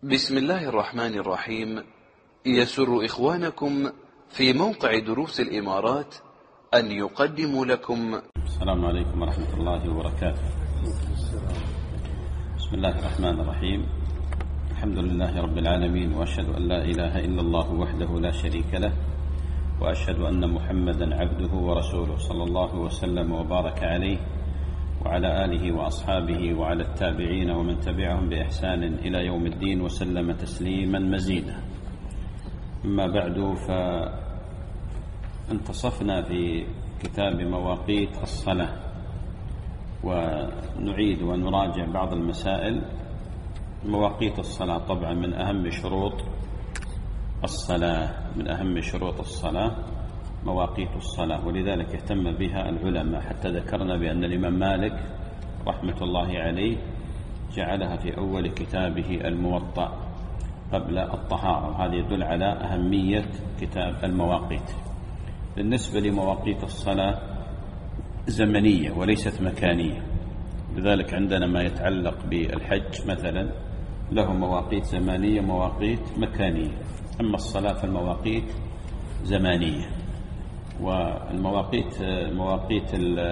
بسم الله الرحمن الرحيم. يسر إخوانكم في موقع دروس الإمارات أن يقدموا لكم. السلام عليكم ورحمة الله وبركاته. بسم الله الرحمن الرحيم. الحمد لله رب العالمين، وأشهد أن لا إله إلا الله وحده لا شريك له، وأشهد أن محمدا عبده ورسوله صلى الله وسلم وبارك عليه وعلى آله وأصحابه وعلى التابعين ومن تبعهم بإحسان إلى يوم الدين وسلم تسليما مزيدا. أما بعد، فانتصفنا في كتاب مواقيت الصلاة، ونعيد ونراجع بعض المسائل. مواقيت الصلاة طبعا من أهم شروط الصلاة، من أهم شروط الصلاة مواقيت الصلاة، ولذلك اهتم بها العلماء، حتى ذكرنا بأن الإمام مالك رحمة الله عليه جعلها في أول كتابه الموطأ قبل الطهارة. هذا يدل على أهمية كتاب المواقيت. بالنسبة لمواقيت الصلاة زمنية وليست مكانية، لذلك عندنا ما يتعلق بالحج مثلا له مواقيت زمانية مواقيت مكانية، أما الصلاة فالمواقيت زمانية. والمواقيت مواقيت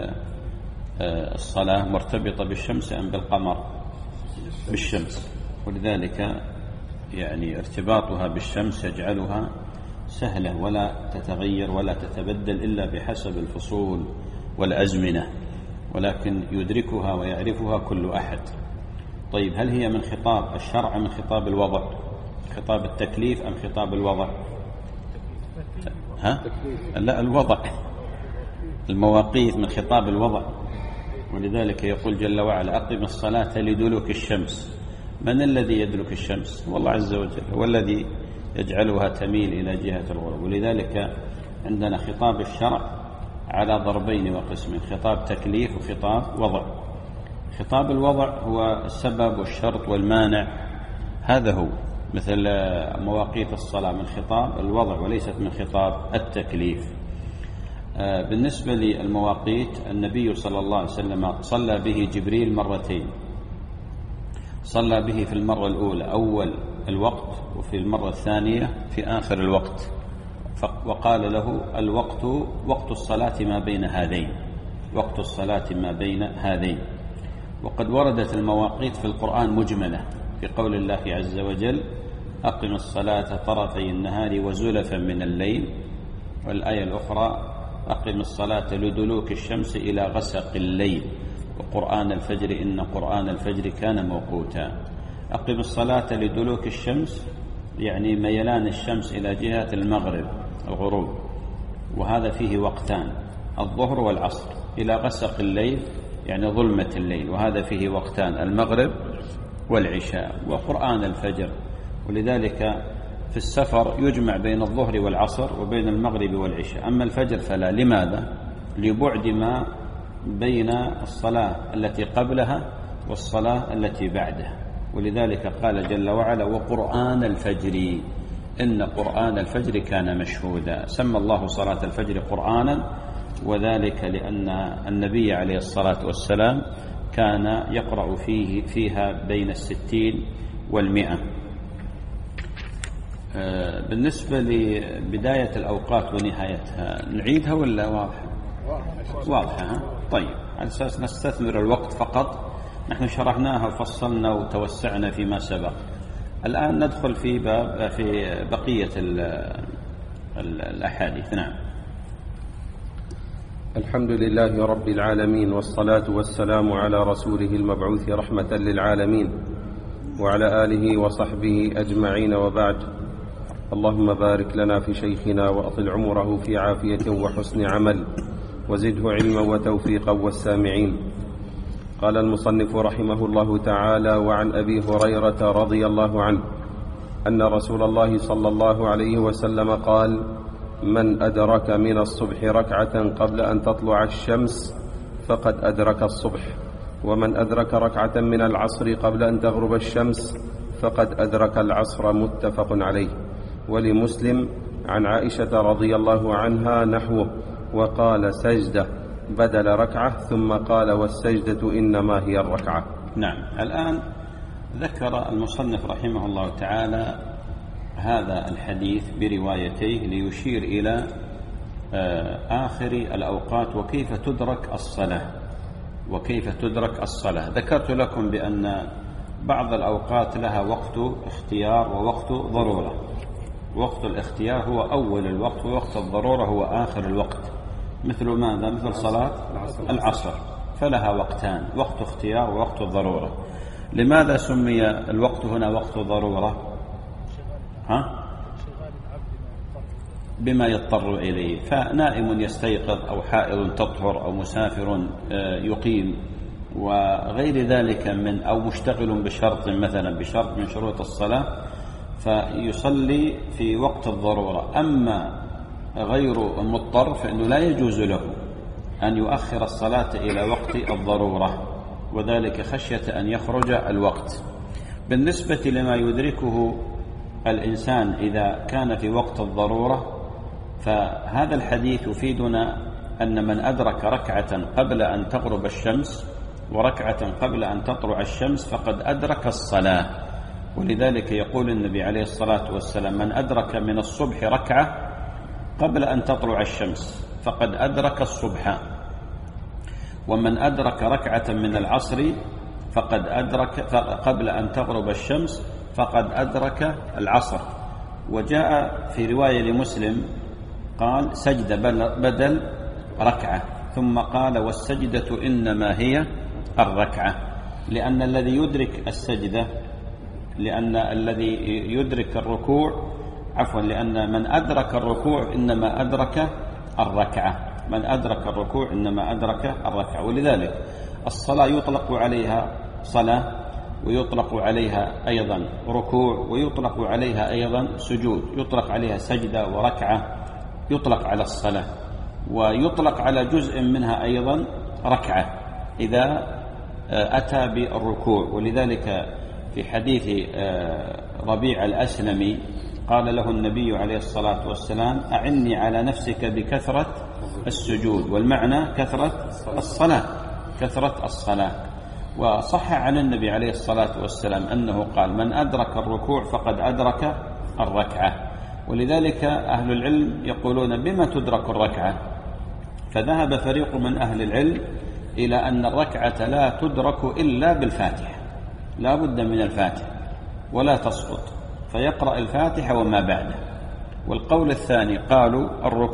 الصلاة مرتبطة بالشمس أم بالقمر؟ بالشمس، ولذلك يعني ارتباطها بالشمس يجعلها سهلة ولا تتغير ولا تتبدل إلا بحسب الفصول والأزمنة، ولكن يدركها ويعرفها كل أحد. طيب، هل هي من خطاب الشرع أم من خطاب الوضع؟ خطاب التكليف أم خطاب الوضع؟ لا، الوضع. المواقيت من خطاب الوضع، ولذلك يقول جل وعلا: أقم الصلاة لدلوك الشمس. من الذي يدلك الشمس؟ والله عز وجل هو الذي يجعلها تميل إلى جهة الغروب. ولذلك عندنا خطاب الشرع على ضربين وقسمين: خطاب تكليف وخطاب وضع. خطاب الوضع هو السبب والشرط والمانع، هذا هو مثل مواقيت الصلاة من خطاب الوضع وليست من خطاب التكليف. بالنسبة للمواقيت، النبي صلى الله عليه وسلم صلى به جبريل مرتين، صلى به في المرة الأولى أول الوقت، وفي المرة الثانية في آخر الوقت، وقال له: الوقت وقت الصلاة ما بين هذين، وقت الصلاة ما بين هذين. وقد وردت المواقيت في القرآن مجملة في قول الله عز وجل: أقم الصلاة طرفي النهار وزلفا من الليل. والآية الأخرى: أقم الصلاة لدلوك الشمس إلى غسق الليل وقرآن الفجر إن قرآن الفجر كان موقوتا. أقم الصلاة لدلوك الشمس يعني ميلان الشمس إلى جهة المغرب الغروب، وهذا فيه وقتان: الظهر والعصر. إلى غسق الليل يعني ظلمة الليل، وهذا فيه وقتان: المغرب والعشاء. وقرآن الفجر، ولذلك في السفر يجمع بين الظهر والعصر وبين المغرب والعشاء. أما الفجر فلا. لماذا؟ لبعد ما بين الصلاة التي قبلها والصلاة التي بعدها. ولذلك قال جل وعلا: وقرآن الفجر إن قرآن الفجر كان مشهودا. سمى الله صلاة الفجر قرآنا، وذلك لأن النبي عليه الصلاة والسلام كان يقرأ فيها بين 60 و100. بالنسبة لبداية الأوقات ونهايتها نعيدها ولا واضحة؟ واضحة. طيب، على أساس نستثمر الوقت فقط، نحن شرحناها وفصلنا وتوسعنا فيما سبق. الآن ندخل في بقية الأحاديث. نعم. الحمد لله رب العالمين، والصلاة والسلام على رسوله المبعوث رحمة للعالمين وعلى آله وصحبه أجمعين، وبعد. اللهم بارك لنا في شيخنا وأطل عمره في عافية وحسن عمل، وزده علما وتوفيقا والسامعين. قال المصنف رحمه الله تعالى: وعن أبي هريرة رضي الله عنه أن رسول الله صلى الله عليه وسلم قال: من أدرك من الصبح ركعة قبل أن تطلع الشمس فقد أدرك الصبح، ومن أدرك ركعة من العصر قبل أن تغرب الشمس فقد أدرك العصر. متفق عليه. ولمسلم عن عائشة رضي الله عنها نحوه، وقال: سجدة بدل ركعة، ثم قال: والسجدة إنما هي الركعة. نعم. الآن ذكر المصنف رحمه الله تعالى هذا الحديث بروايتيه ليشير إلى آخر الأوقات وكيف تدرك الصلاة. ذكرت لكم بأن بعض الأوقات لها وقت اختيار ووقت ضرورة. وقت الاختيار هو أول الوقت، ووقت الضرورة هو آخر الوقت. مثل ماذا؟ مثل صلاة العصر فلها وقتان، وقت اختيار ووقت ضرورة. لماذا سمي الوقت هنا وقت ضرورة؟ بما يضطر إليه، فنائم يستيقظ أو حائض تطهر أو مسافر يقيم وغير ذلك أو مشتغل بشرط مثلا بشرط من شروط الصلاة فيصلي في وقت الضرورة. أما غير مضطر فإنه لا يجوز له أن يؤخر الصلاة إلى وقت الضرورة، وذلك خشية أن يخرج الوقت. بالنسبة لما يدركه الإنسان إذا كان في وقت الضرورة، فهذا الحديث يفيدنا أن من أدرك ركعة قبل أن تغرب الشمس وركعة قبل أن تطلع الشمس فقد أدرك الصلاة. ولذلك يقول النبي عليه الصلاة والسلام: من أدرك من الصبح ركعة قبل أن تطلع الشمس فقد أدرك الصبح، ومن أدرك ركعة من العصر فقد أدرك قبل أن تغرب الشمس فقد أدرك العصر. وجاء في رواية لمسلم قال: سجدة بدل ركعة، ثم قال: والسجدة إنما هي الركعة، لأن الذي يدرك السجدة لأن من أدرك الركوع إنما أدرك الركعة، من أدرك الركوع إنما أدرك الركعة. ولذلك الصلاة يطلق عليها صلاة، ويطلق عليها أيضا ركوع، ويطلق عليها أيضا سجود، يطلق عليها سجدة وركعة، يطلق على الصلاة، ويطلق على جزء منها أيضا ركعة إذا أتى بالركوع. ولذلك في حديث ربيع الأسلمي قال له النبي عليه الصلاة والسلام: أعني على نفسك بكثرة السجود، والمعنى كثرة الصلاة. وصح عن النبي عليه الصلاة والسلام أنه قال: من أدرك الركوع فقد أدرك الركعة. ولذلك أهل العلم يقولون: بما تدرك الركعة؟ فذهب فريق من أهل العلم إلى أن الركعة لا تدرك إلا بالفاتحة، لا بد من الفاتحة ولا تسقط، فيقرأ الفاتحة وما بعده. والقول الثاني قالوا: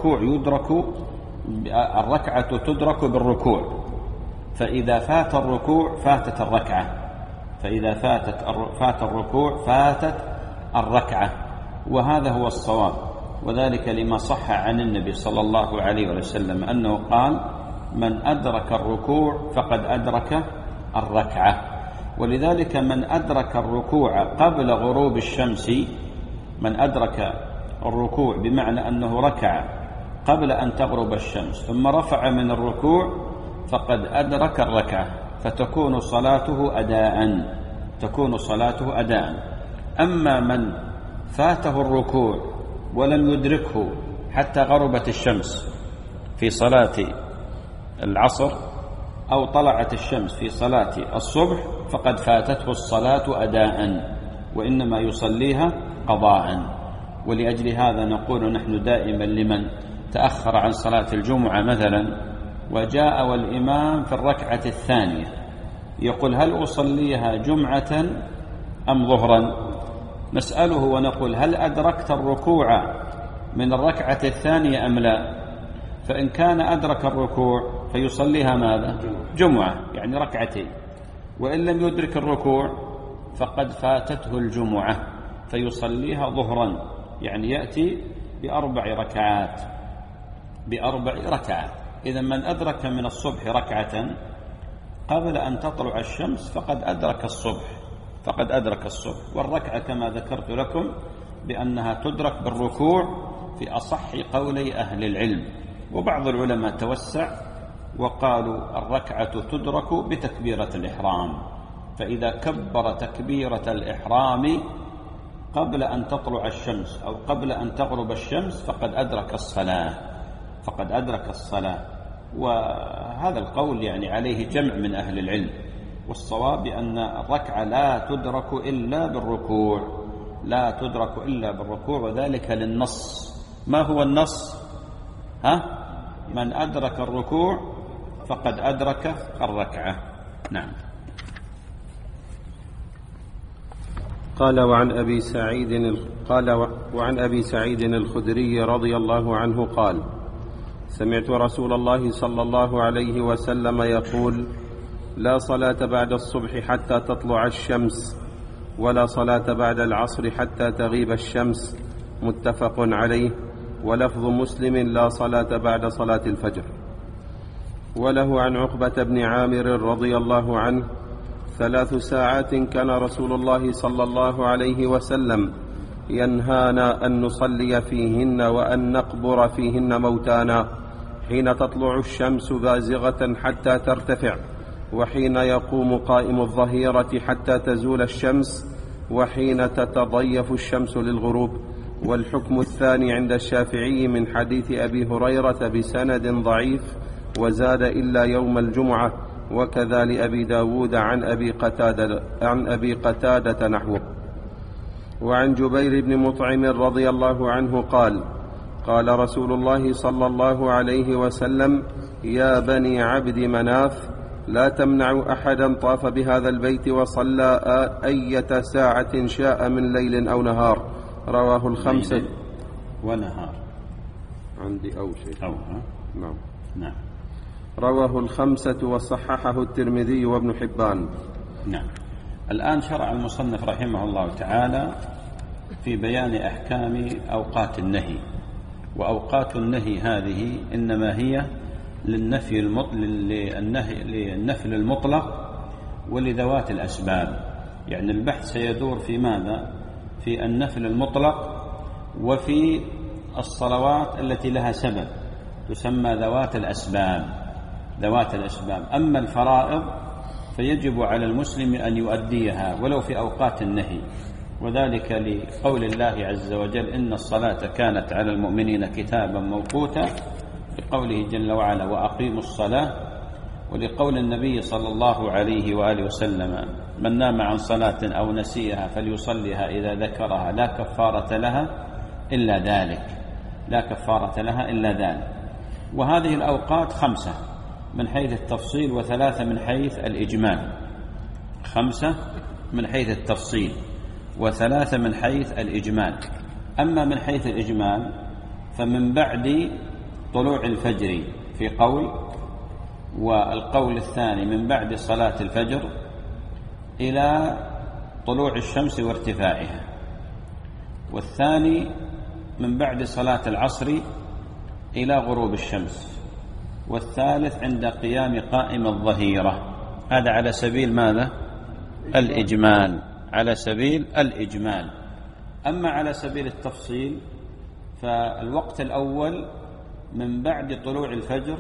الركعة تدرك بالركوع، فإذا فات الركوع فاتت الركعة، فات الركوع فاتت الركعة. وهذا هو الصواب، وذلك لما صح عن النبي صلى الله عليه وسلم أنه قال: من أدرك الركوع فقد أدرك الركعة. ولذلك من أدرك الركوع قبل غروب الشمس، من أدرك الركوع بمعنى أنه ركع قبل أن تغرب الشمس ثم رفع من الركوع فقد أدرك الركعة، فتكون صلاته أداء. أما من فاته الركوع ولم يدركه حتى غربت الشمس في صلاة العصر أو طلعت الشمس في صلاة الصبح فقد فاتته الصلاة أداء، وإنما يصليها قضاء. ولأجل هذا نقول نحن دائما لمن تأخر عن صلاة الجمعة مثلا وجاء والإمام في الركعة الثانية يقول: هل أصليها جمعة أم ظهرا؟ نسأله ونقول: هل أدركت الركوع من الركعة الثانية أم لا؟ فإن كان أدرك الركوع فيصليها ماذا؟ جمعة، يعني ركعتين. وإن لم يدرك الركوع فقد فاتته الجمعة فيصليها ظهرا، يعني يأتي بأربع ركعات. إذا من أدرك من الصبح ركعة قبل أن تطلع الشمس فقد أدرك الصبح. والركعة كما ذكرت لكم بأنها تدرك بالركوع في أصح قولي أهل العلم. وبعض العلماء توسع وقالوا الركعة تدرك بتكبيرة الإحرام، فإذا كبر تكبيرة الإحرام قبل أن تطلع الشمس أو قبل أن تغرب الشمس فقد أدرك الصلاة. وهذا القول يعني عليه جمع من أهل العلم، والصواب بأن الركعة لا تدرك إلا بالركوع، لا تدرك إلا بالركوع، وذلك للنص. ما هو النص؟ من أدرك الركوع فقد أدرك الركعة. نعم. قال وعن أبي سعيد الخدري رضي الله عنه قال: سمعت رسول الله صلى الله عليه وسلم يقول: لا صلاة بعد الصبح حتى تطلع الشمس، ولا صلاة بعد العصر حتى تغيب الشمس. متفق عليه. ولفظ مسلم: لا صلاة بعد صلاة الفجر. وله عن عقبة بن عامر رضي الله عنه: 3 ساعات كان رسول الله صلى الله عليه وسلم ينهانا أن نصلي فيهن وأن نقبر فيهن موتانا، حين تطلع الشمس بازغة حتى ترتفع، وحين يقوم قائم الظهيرة حتى تزول الشمس، وحين تتضيف الشمس للغروب. والحكم الثاني عند الشافعي من حديث أبي هريرة بسند ضعيف، وزاد: إلا يوم الجمعة. وكذا لأبي داود عن أبي قتادة نحوه. وعن جبير بن مطعم رضي الله عنه قال: قال رسول الله صلى الله عليه وسلم: يا بني عبد مناف، لا تمنعوا أحدا طاف بهذا البيت وصلى أية ساعة شاء من ليل أو نهار. رواه الخمسة. ونهار عندي أو شيء. نعم. رواه الخمسة وصححه الترمذي وابن حبان. نعم. الآن شرع المصنف رحمه الله تعالى في بيان أحكام أوقات النهي. وأوقات النهي هذه إنما هي للنفل المطلق ولذوات الأسباب. يعني البحث سيدور في ماذا؟ في النفل المطلق وفي الصلوات التي لها سبب تسمى ذوات الأسباب. أما الفرائض فيجب على المسلم أن يؤديها ولو في أوقات النهي، وذلك لقول الله عز وجل: إن الصلاة كانت على المؤمنين كتابا موقوتا، لقوله جل وعلا: وأقيموا الصلاة، ولقول النبي صلى الله عليه وآله وسلم: من نام عن صلاة أو نسيها فليصليها إذا ذكرها لا كفارة لها إلا ذلك. وهذه الأوقات 5 من حيث التفصيل، و3 من حيث الإجمال. 5 من حيث التفصيل، و3 من حيث الإجمال. أما من حيث الإجمال فمن بعد طلوع الفجر في قول، والقول الثاني من بعد صلاة الفجر إلى طلوع الشمس وارتفاعها، والثاني من بعد صلاة العصر إلى غروب الشمس، والثالث عند قيام قائم الظهيرة. هذا على سبيل ماذا؟ الإجمال، على سبيل الإجمال. أما على سبيل التفصيل فالوقت الأول من بعد طلوع الفجر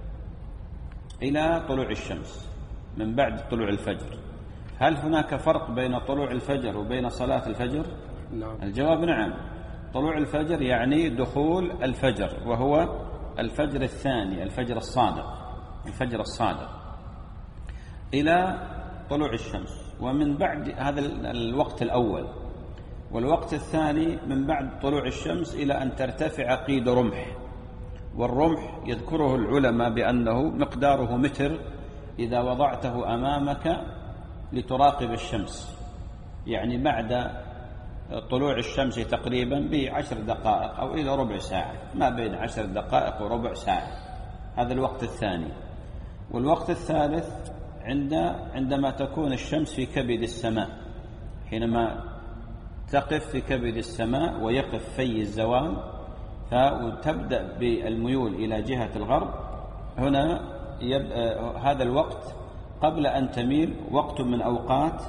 إلى طلوع الشمس. من بعد طلوع الفجر، هل هناك فرق بين طلوع الفجر وبين صلاة الفجر؟ نعم. الجواب نعم. طلوع الفجر يعني دخول الفجر، وهو الفجر الثاني، الفجر الصادق إلى طلوع الشمس. ومن بعد هذا الوقت الأول، والوقت الثاني من بعد طلوع الشمس إلى أن ترتفع قيد رمح. والرمح يذكره العلماء بأنه مقداره متر إذا وضعته أمامك لتراقب الشمس، يعني بعد طلوع الشمس تقريبا ب10 دقائق أو إلى ربع ساعة، ما بين 10 دقائق وربع ساعة. هذا الوقت الثاني. والوقت الثالث عندما تكون الشمس في كبد السماء، حينما تقف في كبد السماء ويقف في الزوال فتبدأ بالميول إلى جهة الغرب. هنا هذا الوقت قبل أن تميل وقت من أوقات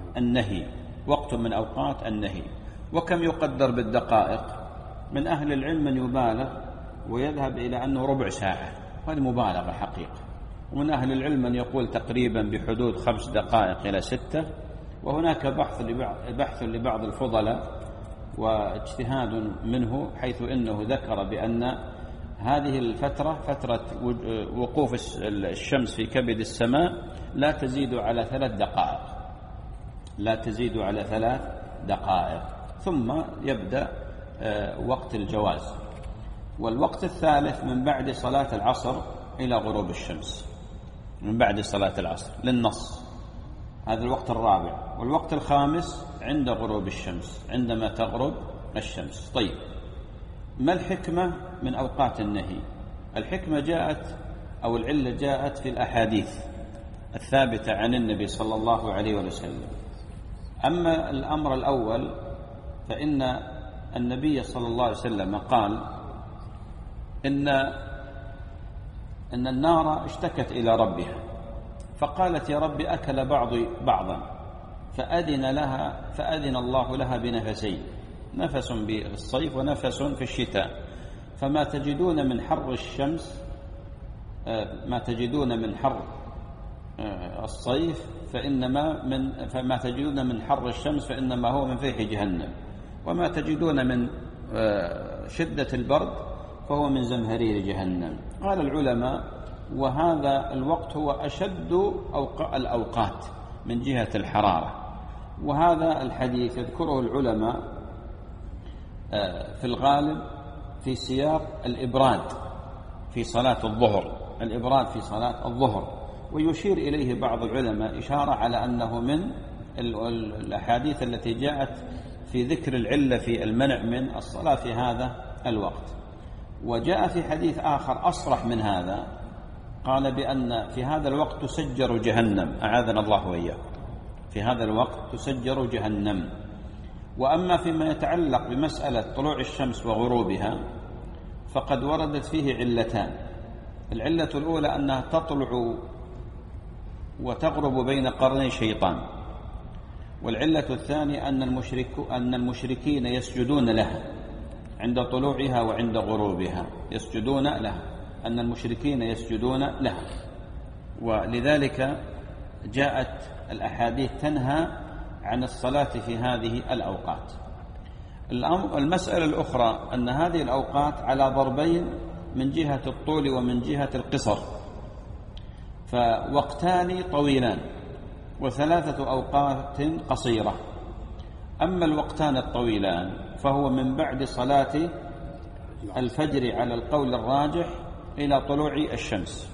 النهي. وكم يقدر بالدقائق؟ من أهل العلم من يبالغ ويذهب إلى أنه ربع ساعة، هذه مبالغة حقيقة. ومن أهل العلم من يقول تقريبا بحدود 5 دقائق إلى 6. وهناك بحث لبعض الفضلاء واجتهاد منه، حيث إنه ذكر بأن هذه الفترة فترة وقوف الشمس في كبد السماء لا تزيد على 3 دقائق، لا تزيد على 3 دقائق، ثم يبدأ وقت الجواز. والوقت الثالث من بعد صلاة العصر إلى غروب الشمس، من بعد صلاة العصر للنص، هذا الوقت الرابع. والوقت الخامس عند غروب الشمس، عندما تغرب الشمس. طيب، ما الحكمة من أوقات النهي؟ الحكمة جاءت أو العلة جاءت في الأحاديث الثابتة عن النبي صلى الله عليه وسلم. أما الأمر الأول فإن النبي صلى الله عليه وسلم قال إن النار اشتكت إلى ربها فقالت يا رب أكل بعضي بعضا، فأذن الله لها بنفسين، نفس بالصيف ونفس في الشتاء، فما تجدون من حر الشمس ما تجدون من حر الصيف فما تجدون من حر الشمس فإنما هو من فيح جهنم، وما تجدون من شدة البرد فهو من زمهرير جهنم. قال العلماء وهذا الوقت هو أشد الأوقات من جهة الحرارة. وهذا الحديث يذكره العلماء في الغالب في سياق الإبراد في صلاة الظهر، الإبراد في صلاة الظهر، ويشير إليه بعض العلماء إشارة على أنه من الأحاديث التي جاءت في ذكر العلة في المنع من الصلاة في هذا الوقت. وجاء في حديث آخر أصرح من هذا، قال بأن في هذا الوقت تسجر جهنم، أعاذنا الله وإياكم، في هذا الوقت تسجر جهنم. وأما فيما يتعلق بمسألة طلوع الشمس وغروبها فقد وردت فيه علتان. العلة الأولى أنها تطلع وتغرب بين قرني شيطان، والعلة الثانية أن المشركين يسجدون لها عند طلوعها وعند غروبها، يسجدون لها، أن المشركين يسجدون لها، ولذلك جاءت الأحاديث تنهى عن الصلاة في هذه الأوقات. المسألة الأخرى أن هذه الأوقات على ضربين من جهة الطول ومن جهة القصر، فوقتان طويلان و3 أوقات قصيرة. أما الوقتان الطويلان فهو من بعد صلاة الفجر على القول الراجح إلى طلوع الشمس،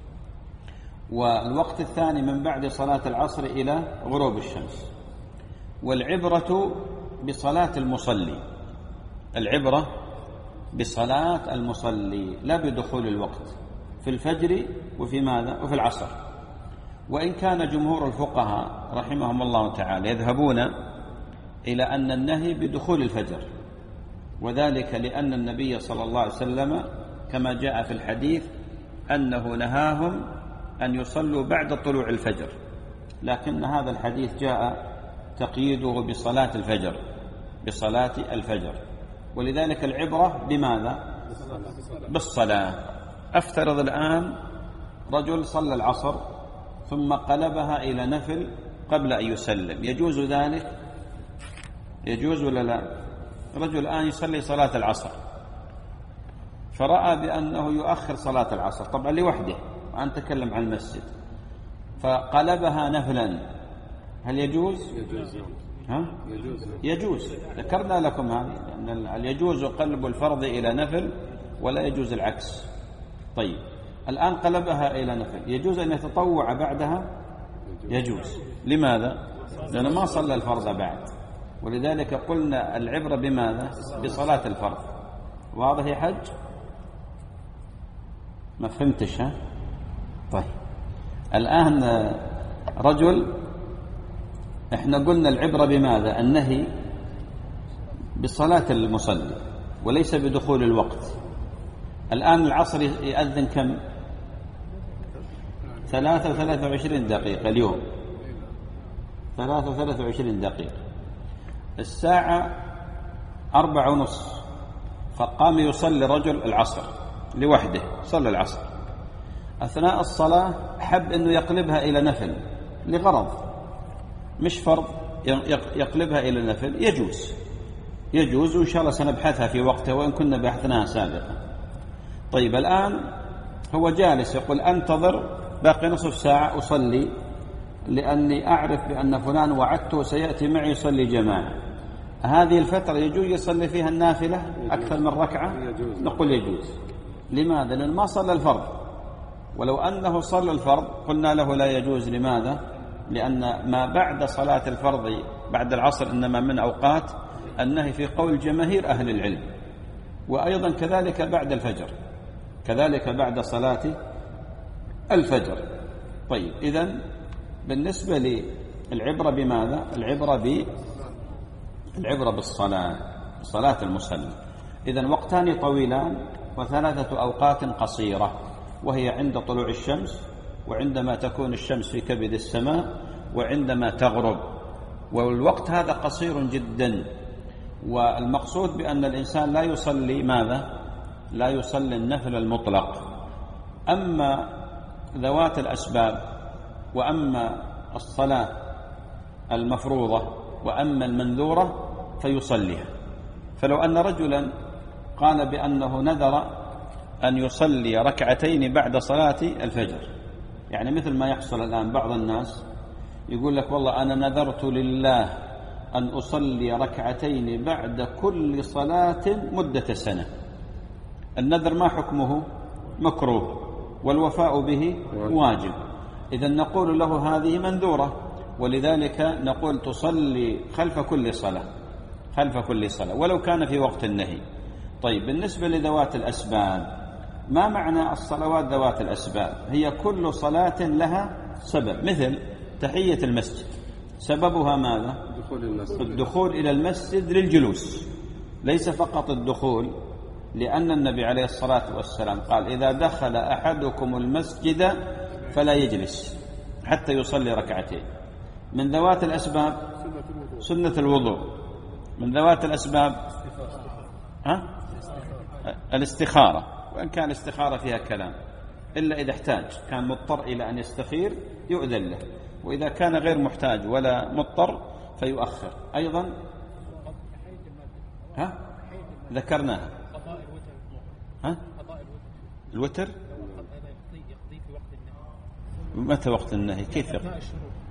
والوقت الثاني من بعد صلاة العصر إلى غروب الشمس. والعبرة بصلاة المصلي، العبرة بصلاة المصلي لا بدخول الوقت في الفجر وفي ماذا وفي العصر. وإن كان جمهور الفقهاء رحمهم الله تعالى يذهبون إلى أن النهي بدخول الفجر، وذلك لأن النبي صلى الله عليه وسلم كما جاء في الحديث أنه نهاهم أن يصلوا بعد طلوع الفجر، لكن هذا الحديث جاء تقييده بصلاة الفجر، بصلاة الفجر. ولذلك العبرة بماذا؟ بالصلاة. أفترض الآن رجل صلى العصر ثم قلبها إلى نفل قبل أن يسلم، يجوز ذلك؟ يجوز ولا لا؟ رجل الآن يصلي صلاة العصر فرأى بأنه يؤخر صلاة العصر، طبعا لوحده، وأنا أتكلم عن المسجد، فقلبها نفلا، هل يجوز؟ يجوز. ذكرنا لكم هذه أن يجوز قلب الفرض إلى نفل ولا يجوز العكس. طيب، الآن قلبها إلى نفل، يجوز أن يتطوع بعدها؟ يجوز. لماذا؟ لأنه ما صلى الفرض بعد، ولذلك قلنا العبرة بماذا؟ بصلاة الفرض. واضح يا حج؟ ما فهمتش ها؟ طيب، الآن رجل، احنا قلنا العبرة بماذا؟ النهي بصلاة المصلي وليس بدخول الوقت. الآن العصر يأذن كم؟ 3:23 دقيقة اليوم، 3:23 دقيقة. الساعة 4:30 فقام يصلي رجل العصر لوحده، صلى العصر. أثناء الصلاة حب أنه يقلبها إلى نفل لغرض مش فرض، يقلبها إلى نفل، يجوز، وإن شاء الله سنبحثها في وقتها وإن كنا بحثناها سابقا. طيب الآن هو جالس يقول أنتظر باقي نصف ساعة أصلي، لأني أعرف بأن فلان وعدته سيأتي معي يصلي جماعة. هذه الفترة يجوز يصلي فيها النافلة أكثر من ركعة؟ نقول يجوز. لماذا؟ لأن ما صلى الفرض، ولو أنه صلى الفرض قلنا له لا يجوز. لماذا؟ لأن ما بعد صلاة الفرض بعد العصر إنما من أوقات النهي في قول جماهير أهل العلم، وأيضا كذلك بعد الفجر، كذلك بعد صلاة الفجر. طيب إذن بالنسبة للعبرة بماذا؟ العبرة بالصلاة، صلاة المصلي. إذن وقتان طويلان وثلاثة أوقات قصيرة، وهي عند طلوع الشمس، وعندما تكون الشمس في كبد السماء، وعندما تغرب. والوقت هذا قصير جدا، والمقصود بأن الإنسان لا يصلي ماذا؟ لا يصلي النفل المطلق. أما ذوات الأسباب، وأما الصلاة المفروضة، وأما المنذورة فيصليها. فلو أن رجلا قال بأنه نذر أن يصلي ركعتين بعد صلاة الفجر، يعني مثل ما يحصل الآن بعض الناس يقول لك والله أنا نذرت لله أن أصلي ركعتين بعد كل صلاة مدة سنة. النذر ما حكمه؟ مكروه، والوفاء به واجب. إذن نقول له هذه منذورة، ولذلك نقول تصلي خلف كل صلاة، خلف كل صلاة ولو كان في وقت النهي. طيب بالنسبة لذوات الأسباب، ما معنى الصلوات ذوات الأسباب؟ هي كل صلاة لها سبب، مثل تحية المسجد سببها ماذا؟ الدخول إلى المسجد للجلوس، ليس فقط الدخول، لأن النبي عليه الصلاة والسلام قال إذا دخل أحدكم المسجد فلا يجلس حتى يصلي ركعتين. من ذوات الأسباب سنة الوضوء. من ذوات الأسباب الاستخارة، وإن كان الاستخارة فيها كلام، إلا إذا احتاج، كان مضطر إلى أن يستخير يؤذن له، وإذا كان غير محتاج ولا مضطر فيؤخر. أيضا ذكرناها الوتر متى وقت النهي؟ كيف يقضي؟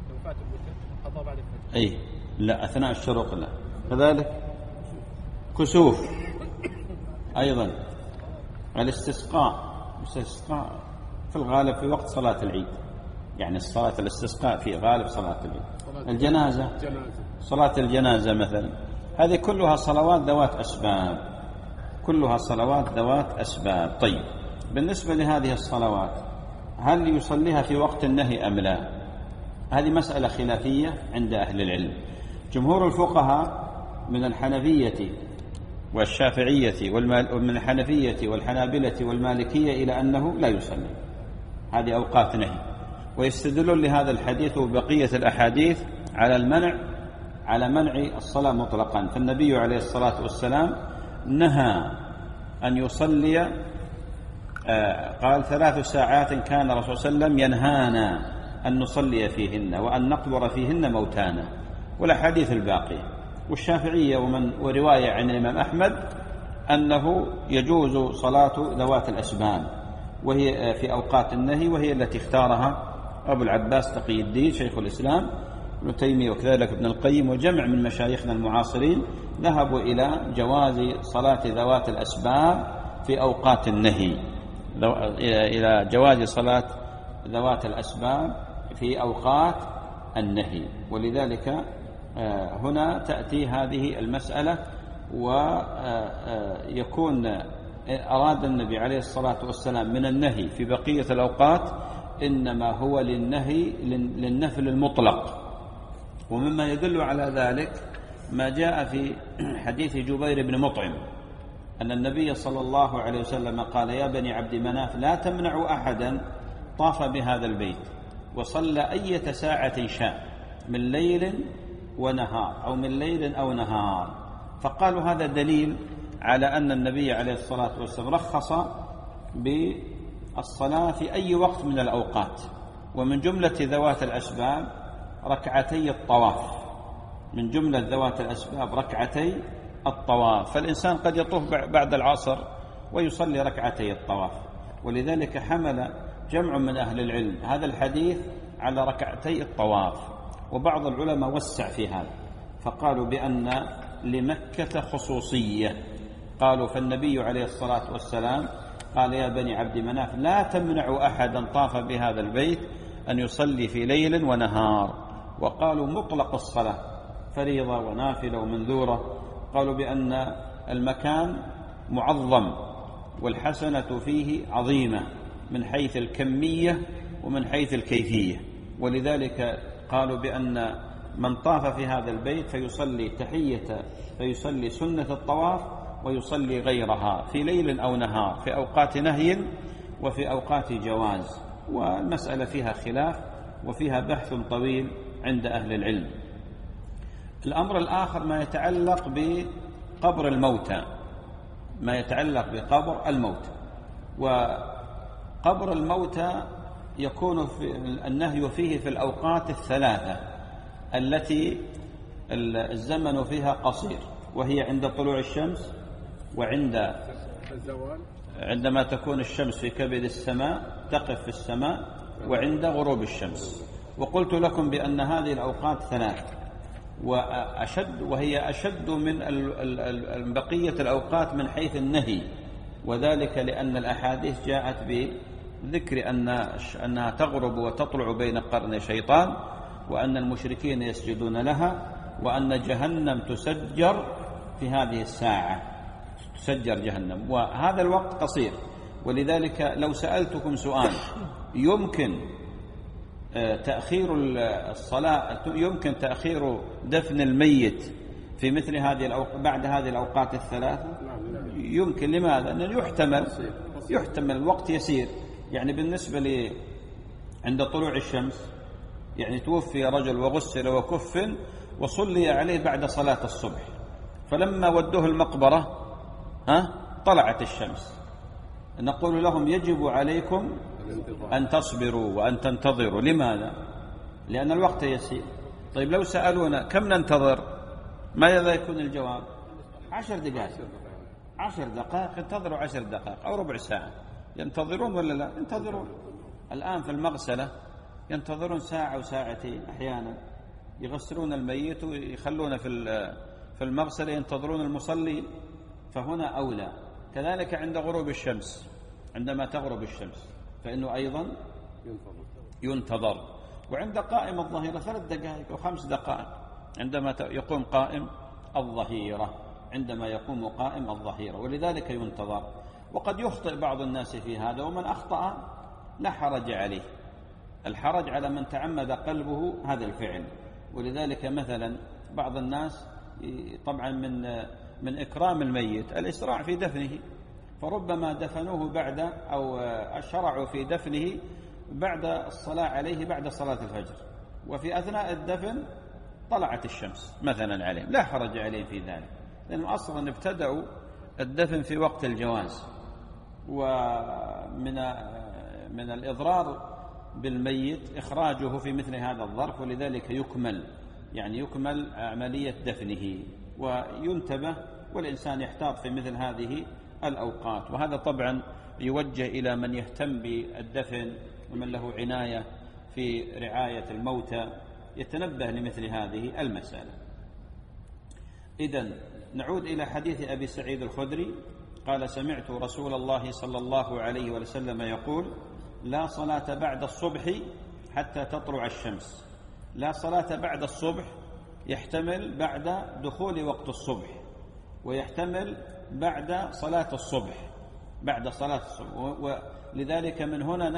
أي لا، أثناء الشروق لا. كذلك كسوف، أيضا الاستسقاء في الغالب في وقت صلاة العيد، يعني صلاة الاستسقاء في غالب صلاة العيد. الجنازة، صلاة الجنازة مثلا، هذه كلها صلوات ذوات أسباب، كلها صلوات ذوات أسباب. طيب بالنسبة لهذه الصلوات هل يصليها في وقت النهي أم لا؟ هذه مسألة خلافية عند أهل العلم. جمهور الفقهاء من الحنفية والشافعية ومن الحنفية والحنابلة والمالكية إلى أنه لا يصلي، هذه أوقات نهي، ويستدلون لهذا الحديث وبقية الأحاديث على منع الصلاة مطلقا. فالنبي عليه الصلاة والسلام نهى أن يصلي، قال 3 ساعات كان الرسول صلى الله عليه وسلم ينهانا أن نصلي فيهن وأن نقبر فيهن موتانا، والأحاديث الباقية. والشافعية ورواية عن الإمام أحمد أنه يجوز صلاة ذوات الأسباب وهي في أوقات النهي، وهي التي اختارها أبو العباس تقي الدين شيخ الإسلام ابن تيمية، وكذلك ابن القيم وجمع من مشايخنا المعاصرين ذهبوا إلى جواز صلاة ذوات الأسباب في أوقات النهي، إلى جواز صلاة ذوات الأسباب في أوقات النهي. ولذلك هنا تأتي هذه المسألة، ويكون أراد النبي عليه الصلاة والسلام من النهي في بقية الأوقات إنما هو للنفل المطلق. ومما يدل على ذلك ما جاء في حديث جبير بن مطعم أن النبي صلى الله عليه وسلم قال يا بني عبد مناف لا تمنعوا أحدا طاف بهذا البيت وصلى أية ساعة شاء من ليل ونهار أو من ليل أو نهار. فقالوا هذا دليل على أن النبي عليه الصلاة والسلام رخص بالصلاة في أي وقت من الأوقات. ومن جملة ذوات الأسباب ركعتي الطواف، من جملة ذوات الأسباب ركعتي الطواف. فالإنسان قد يطوف بعد العصر ويصلي ركعتي الطواف. ولذلك حمل جمع من أهل العلم هذا الحديث على ركعتي الطواف، وبعض العلماء وسع في هذا فقالوا بأن لمكة خصوصية. قالوا فالنبي عليه الصلاة والسلام قال يا بني عبد مناف لا تمنعوا أحدا طاف بهذا البيت أن يصلي في ليل ونهار. وقالوا مطلق الصلاة فريضة ونافلة ومنذورة، قالوا بأن المكان معظم والحسنة فيه عظيمة من حيث الكمية ومن حيث الكيفية. ولذلك قالوا بأن من طاف في هذا البيت فيصلي سنة الطواف ويصلي غيرها في ليل أو نهار، في أوقات نهي وفي أوقات جواز. والمسألة فيها خلاف وفيها بحث طويل عند أهل العلم. الأمر الآخر ما يتعلق بقبر الموتى، وقبر الموتى يكون النهي فيه في الأوقات الثلاثة التي الزمن فيها قصير، وهي عند طلوع الشمس، وعند عندما تكون الشمس في كبد السماء تقف في السماء، وعند غروب الشمس. وقلت لكم بأن هذه الأوقات ثلاث وهي أشد من بقية الأوقات من حيث النهي، وذلك لأن الأحاديث جاءت بذكر أنها تغرب وتطلع بين قرن شيطان، وأن المشركين يسجدون لها، وأن جهنم تسجر في هذه الساعة، تسجر جهنم، وهذا الوقت قصير. ولذلك لو سألتكم سؤال يمكن تأخير الصلاة، يمكن تأخير دفن الميت في مثل بعد هذه الأوقات الثلاثة؟ يمكن. لماذا؟ لأنه يحتمل الوقت يسير. يعني بالنسبة عند طلوع الشمس، يعني توفي رجل وغسل وكفن وصلي عليه بعد صلاة الصبح، فلما ودوه المقبرة طلعت الشمس، نقول لهم يجب عليكم أن تصبروا وأن تنتظروا. لماذا؟ لأن الوقت يسير. طيب لو سألونا كم ننتظر، ماذا يكون الجواب؟ 10 دقائق. انتظروا 10 دقائق أو ربع ساعة. ينتظرون ولا لا؟ ينتظرون. الآن في المغسلة ينتظرون ساعة وساعتين، أحيانا يغسلون الميت ويخلون في المغسلة ينتظرون المصلين، فهنا أولى. كذلك عند غروب الشمس، عندما تغرب الشمس فإنه أيضا ينتظر. وعند قائم الظهيرة 3 دقائق أو 5 دقائق عندما يقوم قائم الظهيرة، ولذلك ينتظر. وقد يخطئ بعض الناس في هذا، ومن أخطأ لا حرج عليه، الحرج على من تعمد قلبه هذا الفعل. ولذلك مثلا بعض الناس طبعا من إكرام الميت الإسراع في دفنه، فربما دفنوه بعد أو شرعوا في دفنه بعد الصلاة عليه بعد صلاة الفجر، وفي أثناء الدفن طلعت الشمس مثلا عليهم، لا حرج عليهم في ذلك، لأنهم أصلا ابتدأوا الدفن في وقت الجواز. ومن الإضرار بالميت إخراجه في مثل هذا الظرف، ولذلك يكمل عملية دفنه وينتبه، والإنسان يحتاط في مثل هذه الأوقات. وهذا طبعا يوجه إلى من يهتم بالدفن ومن له عناية في رعاية الموتى، يتنبه لمثل هذه المسألة. إذن نعود إلى حديث أبي سعيد الخدري قال: سمعت رسول الله صلى الله عليه وسلم يقول: لا صلاة بعد الصبح حتى تطلع الشمس. لا صلاة بعد الصبح يحتمل بعد دخول وقت الصبح، ويحتمل بعد صلاة الصبح، ولذلك من هنا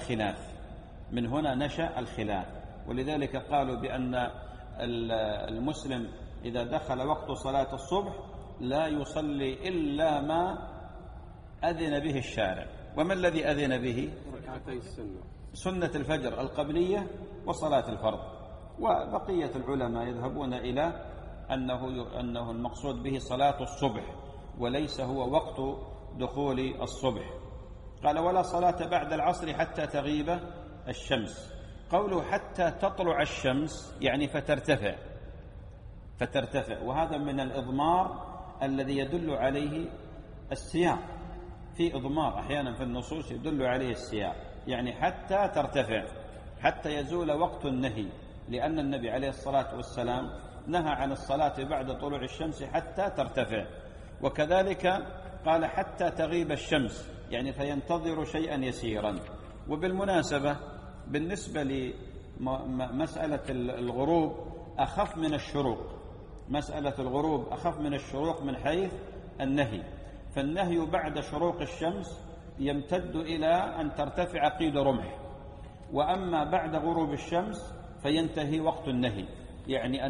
نشأ الخلاف. ولذلك قالوا بأن المسلم إذا دخل وقت صلاة الصبح لا يصلي إلا ما أذن به الشارع. وما الذي أذن به؟ سنة الفجر القبلية وصلاة الفرض. وبقية العلماء يذهبون إلى أنه المقصود به صلاة الصبح، وليس هو وقت دخول الصبح. قال: ولا صلاة بعد العصر حتى تغيب الشمس. قوله حتى تطلع الشمس يعني فترتفع، وهذا من الإضمار الذي يدل عليه السياق. في إضمار أحيانا في النصوص يدل عليه السياق، يعني حتى ترتفع، حتى يزول وقت النهي، لأن النبي عليه الصلاة والسلام نهى عن الصلاة بعد طلوع الشمس حتى ترتفع. وكذلك قال حتى تغيب الشمس، يعني فينتظر شيئا يسيرا. وبالمناسبة بالنسبة لمسألة الغروب أخف من الشروق، مسألة الغروب أخف من الشروق من حيث النهي، فالنهي بعد شروق الشمس يمتد إلى أن ترتفع قيد رمح، وأما بعد غروب الشمس فينتهي وقت النهي، يعني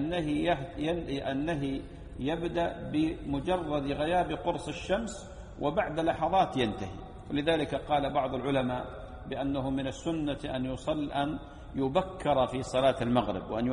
النهي يبدأ بمجرد غياب قرص الشمس وبعد لحظات ينتهي. ولذلك قال بعض العلماء بأنه من السنة أن يبكر في صلاة المغرب وأن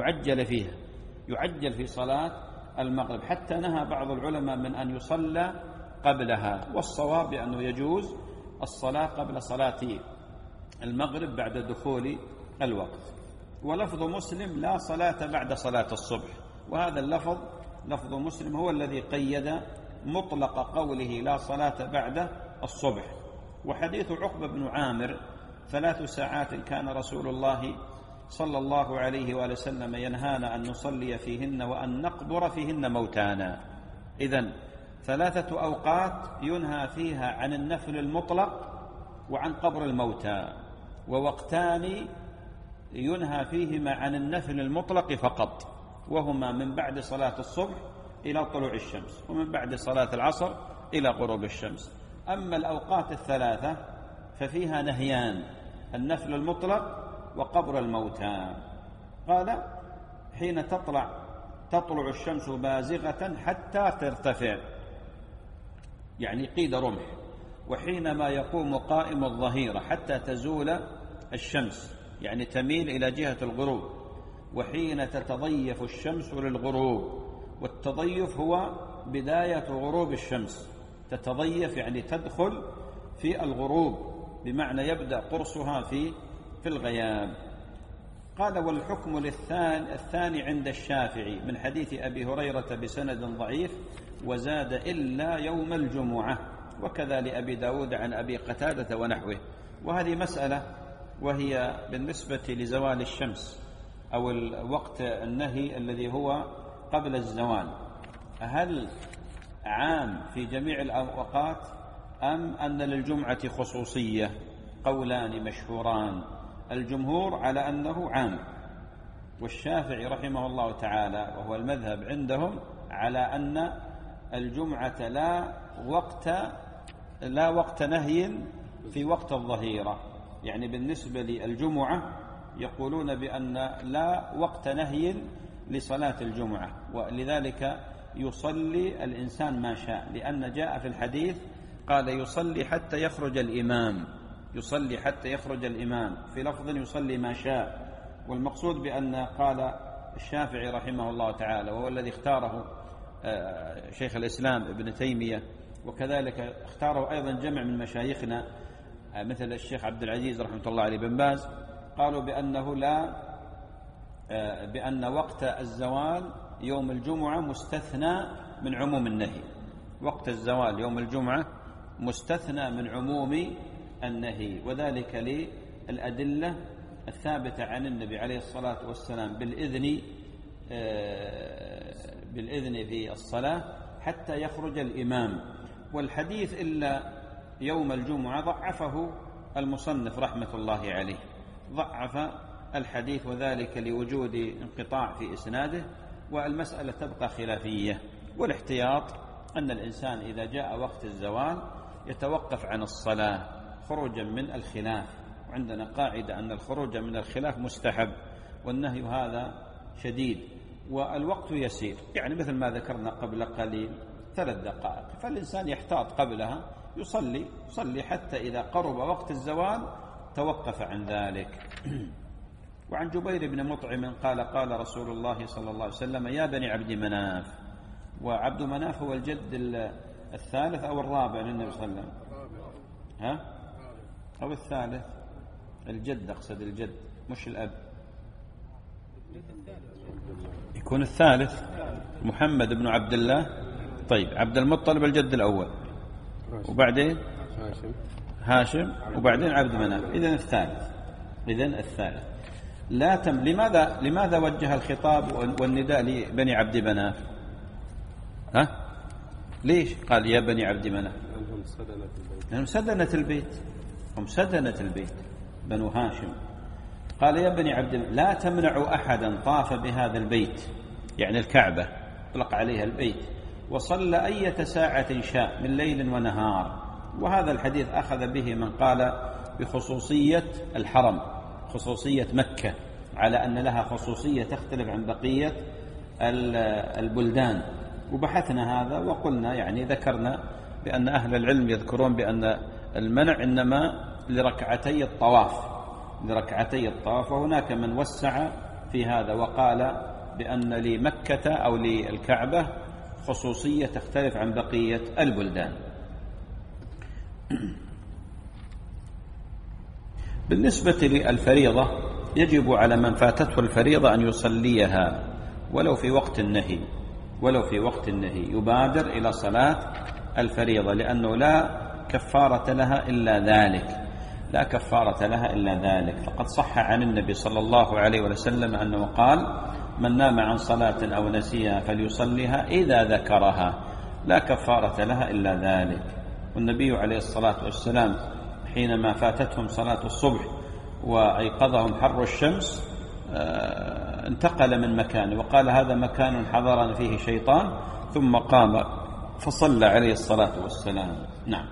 يعجل في صلاة المغرب، حتى نهى بعض العلماء من أن يصلى قبلها، والصواب بأنه يجوز الصلاة قبل صلاة المغرب بعد دخول الوقت. ولفظ مسلم لا صلاة بعد صلاة الصبح، وهذا اللفظ لفظ مسلم هو الذي قيد مطلق قوله لا صلاة بعد الصبح. وحديث عقبة بن عامر 3 ساعات كان رسول الله صلى الله عليه وآله وسلم ينهانا أن نصلي فيهن وأن نقبر فيهن موتانا. إذن 3 أوقات ينهى فيها عن النفل المطلق وعن قبر الموتى، ووقتان ينهى فيهما عن النفل المطلق فقط، وهما من بعد صلاة الصبح إلى طلوع الشمس، ومن بعد صلاة العصر إلى غروب الشمس. أما الأوقات 3 ففيها نهيان: النفل المطلق وقبر الموتى. قال حين تطلع الشمس بازغة حتى ترتفع، يعني قيد رمح، وحينما يقوم قائم الظهيرة حتى تزول الشمس، يعني تميل إلى جهة الغروب، وحين تتضيف الشمس للغروب. والتضيف هو بداية غروب الشمس، تتضيف يعني تدخل في الغروب، بمعنى يبدأ قرصها في الغياب. قال والحكم الثاني عند الشافعي من حديث أبي هريرة بسند ضعيف، وزاد إلا يوم الجمعة، وكذا لأبي داود عن أبي قتادة ونحوه. وهذه مسألة، وهي بالنسبة لزوال الشمس أو الوقت النهي الذي هو قبل الزوال، هل عام في جميع الأوقات أم أن للجمعة خصوصية؟ قولان مشهوران، الجمهور على أنه عام، والشافعي رحمه الله تعالى وهو المذهب عندهم على أن الجمعة لا وقت نهي في وقت الظهيرة. يعني بالنسبة للجمعة يقولون بأن لا وقت نهي لصلاة الجمعة، ولذلك يصلي الإنسان ما شاء، لأن جاء في الحديث قال يصلي حتى يخرج الإمام، يصلي حتى يخرج الإمام، في لفظ يصلي ما شاء. والمقصود بأن قال الشافعي رحمه الله تعالى، وهو الذي اختاره شيخ الإسلام ابن تيمية، وكذلك اختاره أيضا جمع من مشايخنا مثل الشيخ عبد العزيز رحمة الله عليه بن باز، قالوا بأن وقت الزوال يوم الجمعة مستثنى من عموم النهي، وقت الزوال يوم الجمعة مستثنى من عموم النهي، وذلك للأدلة الثابتة عن النبي عليه الصلاة والسلام بالإذن في الصلاة حتى يخرج الإمام. والحديث إلا يوم الجمعة ضعفه المصنف رحمة الله عليه، ضعف الحديث، وذلك لوجود انقطاع في إسناده، والمسألة تبقى خلافية. والاحتياط أن الإنسان إذا جاء وقت الزوال يتوقف عن الصلاة خروجا من الخلاف، وعندنا قاعدة أن الخروج من الخلاف مستحب، والنهي هذا شديد، والوقت يسير، يعني مثل ما ذكرنا قبل قليل 3 دقائق، فالإنسان يحتاط قبلها، يصلي حتى إذا قرب وقت الزوال توقف عن ذلك. وعن جبير بن مطعم قال قال رسول الله صلى الله عليه وسلم يا بني عبد مناف، وعبد مناف هو الجد الثالث أو الرابع للنبي صلى الله عليه وسلم، أو الثالث، الجد، أقصد الجد مش الأب، يكون الثالث محمد بن عبد الله. طيب عبد المطلب الجد الأول، وبعدين هاشم وبعدين عبد مناف، إذن الثالث. لماذا وجه الخطاب والنداء لبني عبد مناف؟ ليش قال يا بني عبد مناف؟ هم سدنة البيت بنو هاشم. قال يا بني عبد مناف لا تمنعوا أحدا طاف بهذا البيت، يعني الكعبة اطلق عليها البيت، وصلى أية ساعة شاء من ليل ونهار. وهذا الحديث أخذ به من قال بخصوصية الحرم، خصوصية مكة، على أن لها خصوصية تختلف عن بقية البلدان. وبحثنا هذا وقلنا، يعني ذكرنا بأن أهل العلم يذكرون بأن المنع إنما لركعتي الطواف، وهناك من وسع في هذا وقال بأن لمكة أو للكعبة خصوصية تختلف عن بقية البلدان. بالنسبة للفريضة يجب على من فاتته الفريضة أن يصليها ولو في وقت النهي، يبادر إلى صلاة الفريضة، لأنه لا كفارة لها إلا ذلك. فقد صح عن النبي صلى الله عليه وسلم أنه قال من نام عن صلاة أو نسيها فليصليها إذا ذكرها، لا كفارة لها إلا ذلك. والنبي عليه الصلاة والسلام حينما فاتتهم صلاة الصبح وأيقظهم حر الشمس انتقل من مكانه وقال هذا مكان حضرنا فيه شيطان، ثم قام فصلى عليه الصلاة والسلام. نعم.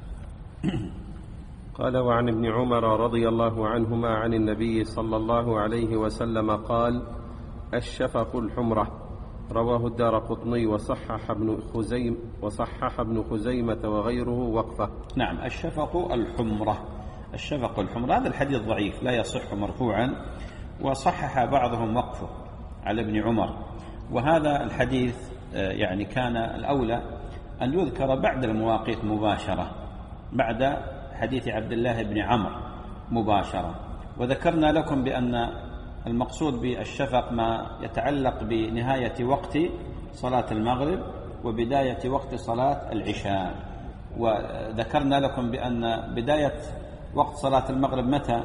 قال وعن ابن عمر رضي الله عنهما عن النبي صلى الله عليه وسلم قال الشفق الحمرة، رواه الدارقطني وصحح ابن خزيمة وغيره وقفه. نعم، الشفق الحمرة هذا الحديث ضعيف لا يصح مرفوعا، وصحح بعضهم وقفه على ابن عمر. وهذا الحديث يعني كان الأولى أن يذكر بعد المواقيت مباشرة، بعد حديث عبد الله بن عمرو مباشرة. وذكرنا لكم بأن المقصود بالشفق ما يتعلق بنهاية وقت صلاة المغرب وبداية وقت صلاة العشاء. وذكرنا لكم بأن بداية وقت صلاة المغرب متى؟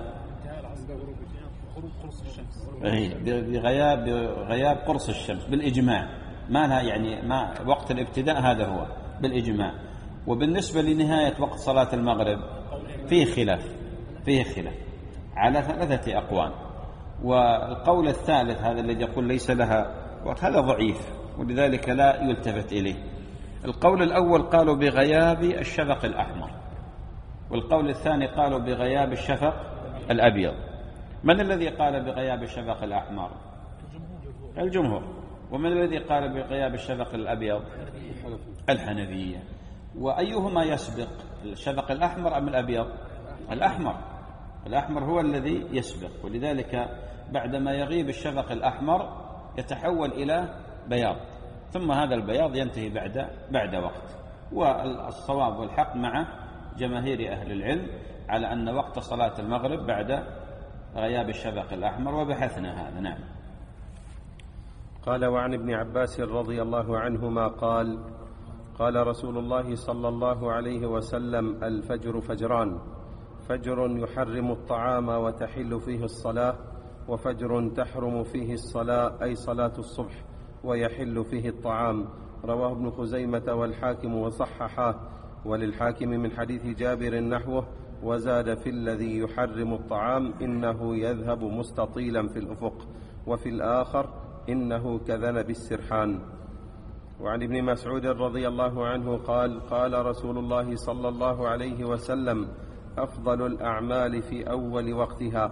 بغياب قرص الشمس بالإجماع، ما لها يعني ما وقت الابتداء هذا هو بالإجماع. وبالنسبة لنهاية وقت صلاة المغرب فيه خلاف على 3 أقوال. والقول الثالث هذا الذي يقول ليس لها وقت هذا ضعيف، ولذلك لا يلتفت إليه. القول الأول قالوا بغياب الشفق الأحمر، والقول الثاني قالوا بغياب الشفق الأبيض. من الذي قال بغياب الشفق الأحمر؟ الجمهور. ومن الذي قال بغياب الشفق الأبيض؟ الحنفية. وأيهما يسبق، الشفق الأحمر أم الأبيض؟ الأحمر هو الذي يسبق، ولذلك بعدما يغيب الشفق الأحمر يتحول إلى بياض، ثم هذا البياض ينتهي بعد وقت. والصواب والحق مع جماهير أهل العلم على أن وقت صلاة المغرب بعد غياب الشفق الأحمر، وبحثنا هذا. نعم. قال وعن ابن عباس رضي الله عنهما قال قال رسول الله صلى الله عليه وسلم الفجر فجران، فجر يحرم الطعام وتحل فيه الصلاة، وفجر تحرم فيه الصلاة أي صلاة الصبح ويحل فيه الطعام. رواه ابن خزيمة والحاكم وصححاه، وللحاكم من حديث جابر نحوه، وزاد في الذي يحرم الطعام إنه يذهب مستطيلا في الأفق، وفي الآخر إنه كذنب السرحان. وعن ابن مسعود رضي الله عنه قال قال رسول الله صلى الله عليه وسلم أفضل الأعمال في أول وقتها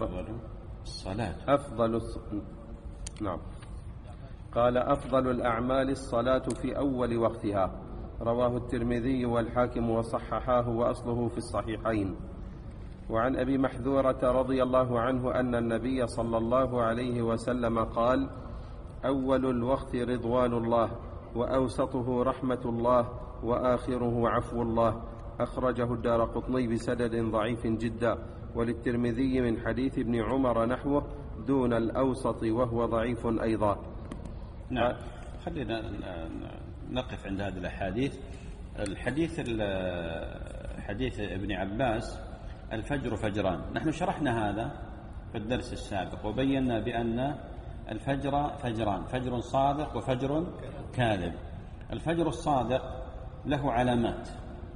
قال أفضل الأعمال الصلاة في أول وقتها. رواه الترمذي والحاكم وصححاه وأصله في الصحيحين. وعن أبي محذورة رضي الله عنه أن النبي صلى الله عليه وسلم قال أول الوقت رضوان الله، وأوسطه رحمة الله، وآخره عفو الله. أخرجه الدارقطني بسند ضعيف جدا، وللترمذي من حديث ابن عمر نحوه دون الأوسط وهو ضعيف أيضا. نعم. خلينا نقف عند هذه الأحاديث. حديث ابن عباس الفجر فجران. نحن شرحنا هذا في الدرس السابق وبينا بأن الفجر فجران، فجر صادق وفجر كاذب. الفجر الصادق له علامات،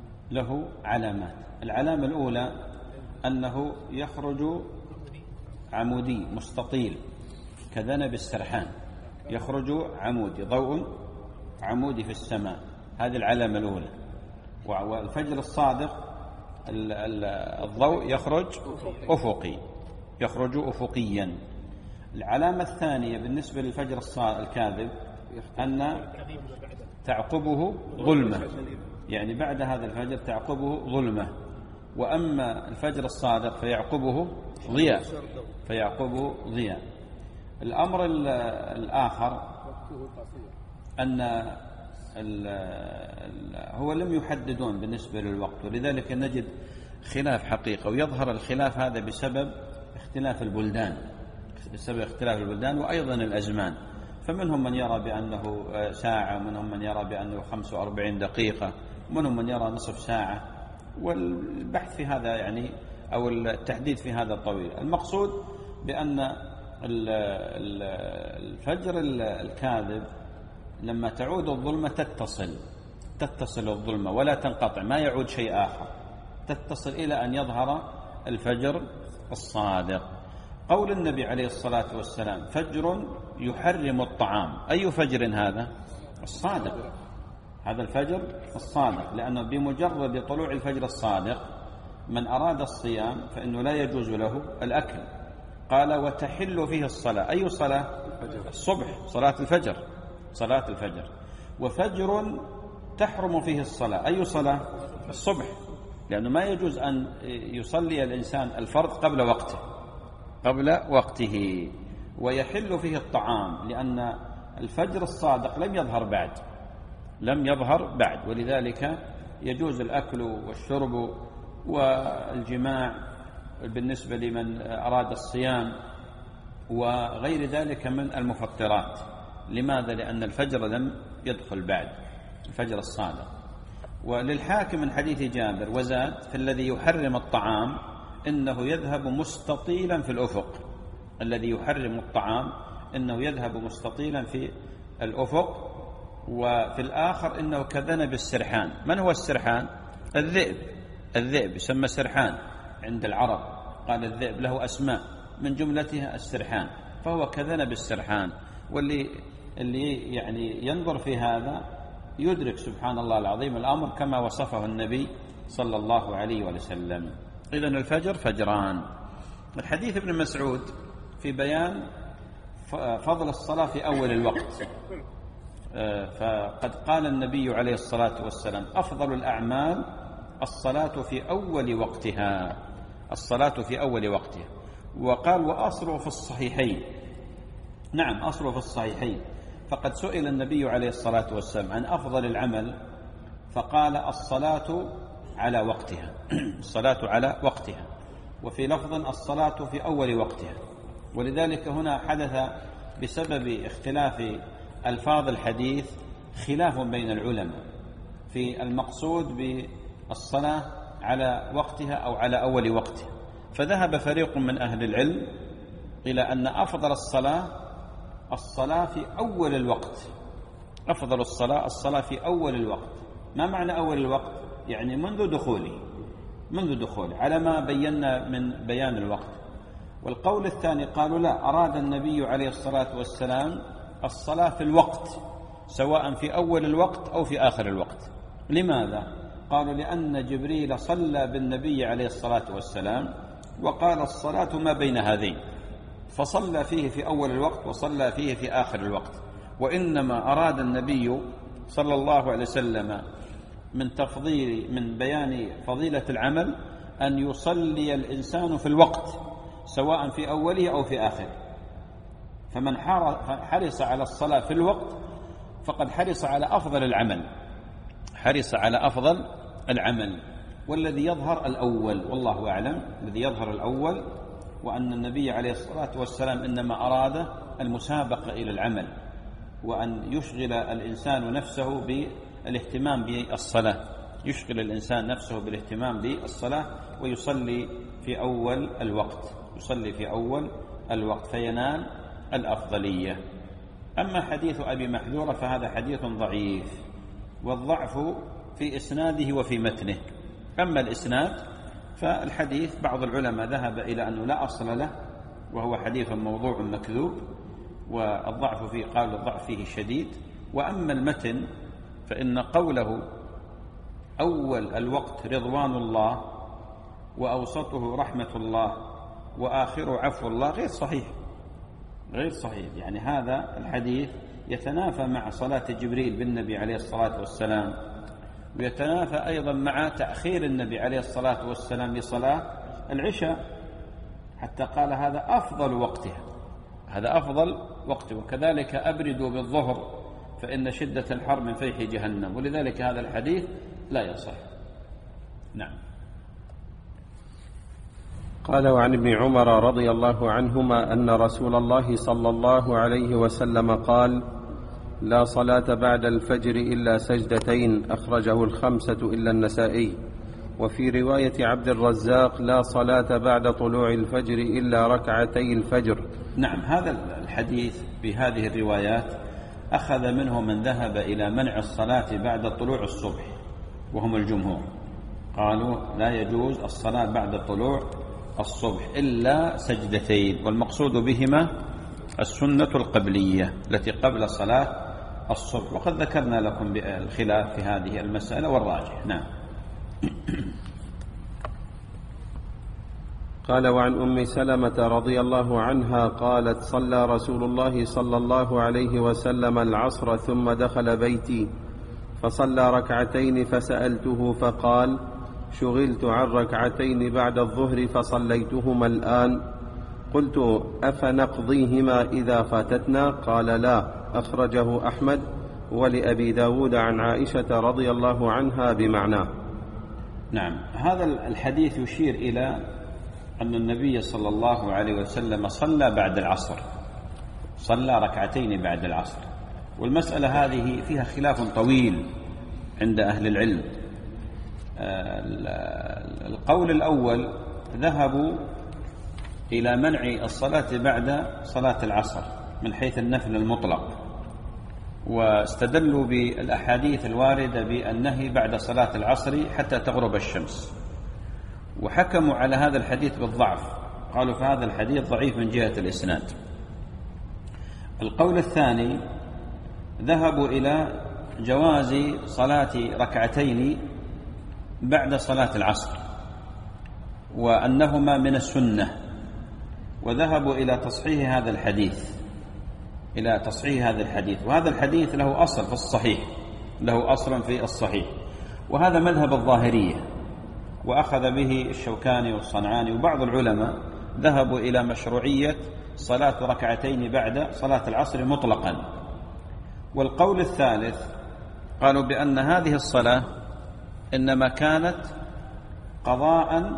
العلامة الأولى أنه يخرج عمودي مستطيل كذنب السرحان، يخرج عمودي، ضوء عمودي في السماء، هذه العلامة الأولى. والفجر الصادق الضوء يخرج أفقي، يخرج أفقيا. العلامة الثانية بالنسبة للفجر الكاذب أن تعقبه ظلمة، يعني بعد هذا الفجر تعقبه ظلمة. وأما الفجر الصادق فيعقبه ضياء. الأمر الآخر أن هو لم يحددون بالنسبة للوقت، ولذلك نجد خلاف حقيقة، ويظهر الخلاف هذا بسبب اختلاف البلدان، وأيضا الأزمان. فمنهم من يرى بأنه ساعة، منهم من يرى بأنه 45 دقيقة، منهم من يرى نصف ساعة، والبحث في هذا يعني أو التحديد في هذا طويل. المقصود بأن الفجر الكاذب لما تعود الظلمة تتصل الظلمة ولا تنقطع، ما يعود شيء آخر، تتصل إلى أن يظهر الفجر الصادق. قول النبي عليه الصلاة والسلام فجر يحرم الطعام، أي فجر هذا؟ الصادق، هذا الفجر الصادق، لأنه بمجرد طلوع الفجر الصادق من أراد الصيام فإنه لا يجوز له الأكل. قال وتحل فيه الصلاة، أي صلاة؟ الصبح، صلاة الفجر. وفجر تحرم فيه الصلاة، أي صلاة؟ الصبح، لأنه ما يجوز أن يصلي الإنسان الفرض قبل وقته. ويحل فيه الطعام، لأن الفجر الصادق لم يظهر بعد، ولذلك يجوز الأكل والشرب والجماع بالنسبة لمن أراد الصيام وغير ذلك من المفطرات. لماذا؟ لأن الفجر لم يدخل بعد، الفجر الصادق. وللحاكم من حديث جابر وزاد في الذي يحرم الطعام إنه يذهب مستطيلا في الأفق، الذي يحرم الطعام إنه يذهب مستطيلا في الأفق. وفي الآخر إنه كذنب السرحان. من هو السرحان؟ الذئب يسمى سرحان عند العرب، قال الذئب له أسماء من جملتها السرحان، فهو كذنب السرحان. واللي يعني ينظر في هذا يدرك سبحان الله العظيم الأمر كما وصفه النبي صلى الله عليه وسلم. إذن الفجر فجران. الحديث ابن مسعود في بيان فضل الصلاة في أول الوقت، فقد قال النبي عليه الصلاة والسلام أفضل الأعمال الصلاة في أول وقتها، وقال وأصله في الصحيحين. نعم، أصله في الصحيحين. فقد سئل النبي عليه الصلاة والسلام عن أفضل العمل فقال الصلاة على وقتها، وفي لفظ الصلاة في أول وقتها. ولذلك هنا حدث بسبب اختلاف ألفاظ الحديث خلاف بين العلماء في المقصود بالصلاة على وقتها أو على أول وقتها. فذهب فريق من أهل العلم إلى أن أفضل الصلاة في أول الوقت، أفضل الصلاة في أول الوقت. ما معنى أول الوقت؟ يعني منذ دخوله على ما بينا من بيان الوقت. والقول الثاني قالوا لا، أراد النبي عليه الصلاة والسلام الصلاة في الوقت، سواء في أول الوقت أو في آخر الوقت. لماذا؟ قالوا لأن جبريل صلى بالنبي عليه الصلاة والسلام وقال الصلاة ما بين هذين، فصلى فيه في أول الوقت وصلى فيه في آخر الوقت. وإنما أراد النبي صلى الله عليه وسلم من بيان فضيلة العمل أن يصلي الإنسان في الوقت سواء في أوله أو في آخره. فمن حرص على الصلاة في الوقت فقد حرص على أفضل العمل. والذي يظهر الأول، والله أعلم، الذي يظهر الأول وأن النبي عليه الصلاة والسلام إنما أراد المسابقة إلى العمل، وأن يشغل الإنسان نفسه بالاهتمام بالصلاة. يشغل الإنسان نفسه بالاهتمام بالصلاة ويصلي في أول الوقت فينال الأفضلية. أما حديث أبي محذورة فهذا حديث ضعيف، والضعف في إسناده وفي متنه. أما الإسناد فالحديث بعض العلماء ذهب إلى أنه لا أصل له، وهو حديث موضوع مكذوب، والضعف فيه قال الضعف فيه شديد. وأما المتن فإن قوله أول الوقت رضوان الله وأوسطه رحمة الله وآخره عفو الله غير صحيح. يعني هذا الحديث يتنافى مع صلاة جبريل بالنبي عليه الصلاة والسلام، ويتنافى أيضا مع تأخير النبي عليه الصلاة والسلام لصلاة العشاء، حتى قال هذا أفضل وقته. وكذلك أبردوا بالظهر فإن شدة الحر من فيح جهنم، ولذلك هذا الحديث لا يصح. نعم. قال: وعن ابن عمر رضي الله عنهما أن رسول الله صلى الله عليه وسلم قال: لا صلاة بعد الفجر إلا سجدتين، أخرجه الخمسة إلا النسائي. وفي رواية عبد الرزاق: لا صلاة بعد طلوع الفجر إلا ركعتي الفجر. نعم، هذا الحديث بهذه الروايات أخذ منه من ذهب إلى منع الصلاة بعد طلوع الصبح، وهم الجمهور، قالوا لا يجوز الصلاة بعد طلوع الصبح إلا سجدتين، والمقصود بهما السنة القبلية التي قبل صلاة الصبح، وقد ذكرنا لكم الخلاف في هذه المسألة والراجح. نعم. قال: وعن أم سلمة رضي الله عنها قالت: صلى رسول الله صلى الله عليه وسلم العصر ثم دخل بيتي فصلى ركعتين، فسألته فقال: شغلت عن ركعتين بعد الظهر فصليتهما الآن. قلت: أفنقضيهما إذا فاتتنا؟ قال: لا. أخرجه أحمد ولأبي داود عن عائشة رضي الله عنها بمعناه. نعم، هذا الحديث يشير إلى أن النبي صلى الله عليه وسلم صلى بعد العصر، صلى ركعتين بعد العصر. والمسألة هذه فيها خلاف طويل عند أهل العلم. القول الأول ذهبوا إلى منع الصلاة بعد صلاة العصر من حيث النفل المطلق، واستدلوا بالأحاديث الواردة بالنهي بعد صلاة العصر حتى تغرب الشمس، وحكموا على هذا الحديث بالضعف، قالوا فهذا الحديث ضعيف من جهة الإسناد. القول الثاني ذهبوا إلى جواز صلاة ركعتين بعد صلاة العصر وأنهما من السنة، وذهبوا إلى تصحيح هذا الحديث، وهذا الحديث له أصل في الصحيح، وهذا مذهب الظاهرية، وأخذ به الشوكاني والصنعاني، وبعض العلماء ذهبوا إلى مشروعية صلاة ركعتين بعد صلاة العصر مطلقا. والقول الثالث قالوا بأن هذه الصلاة إنما كانت قضاء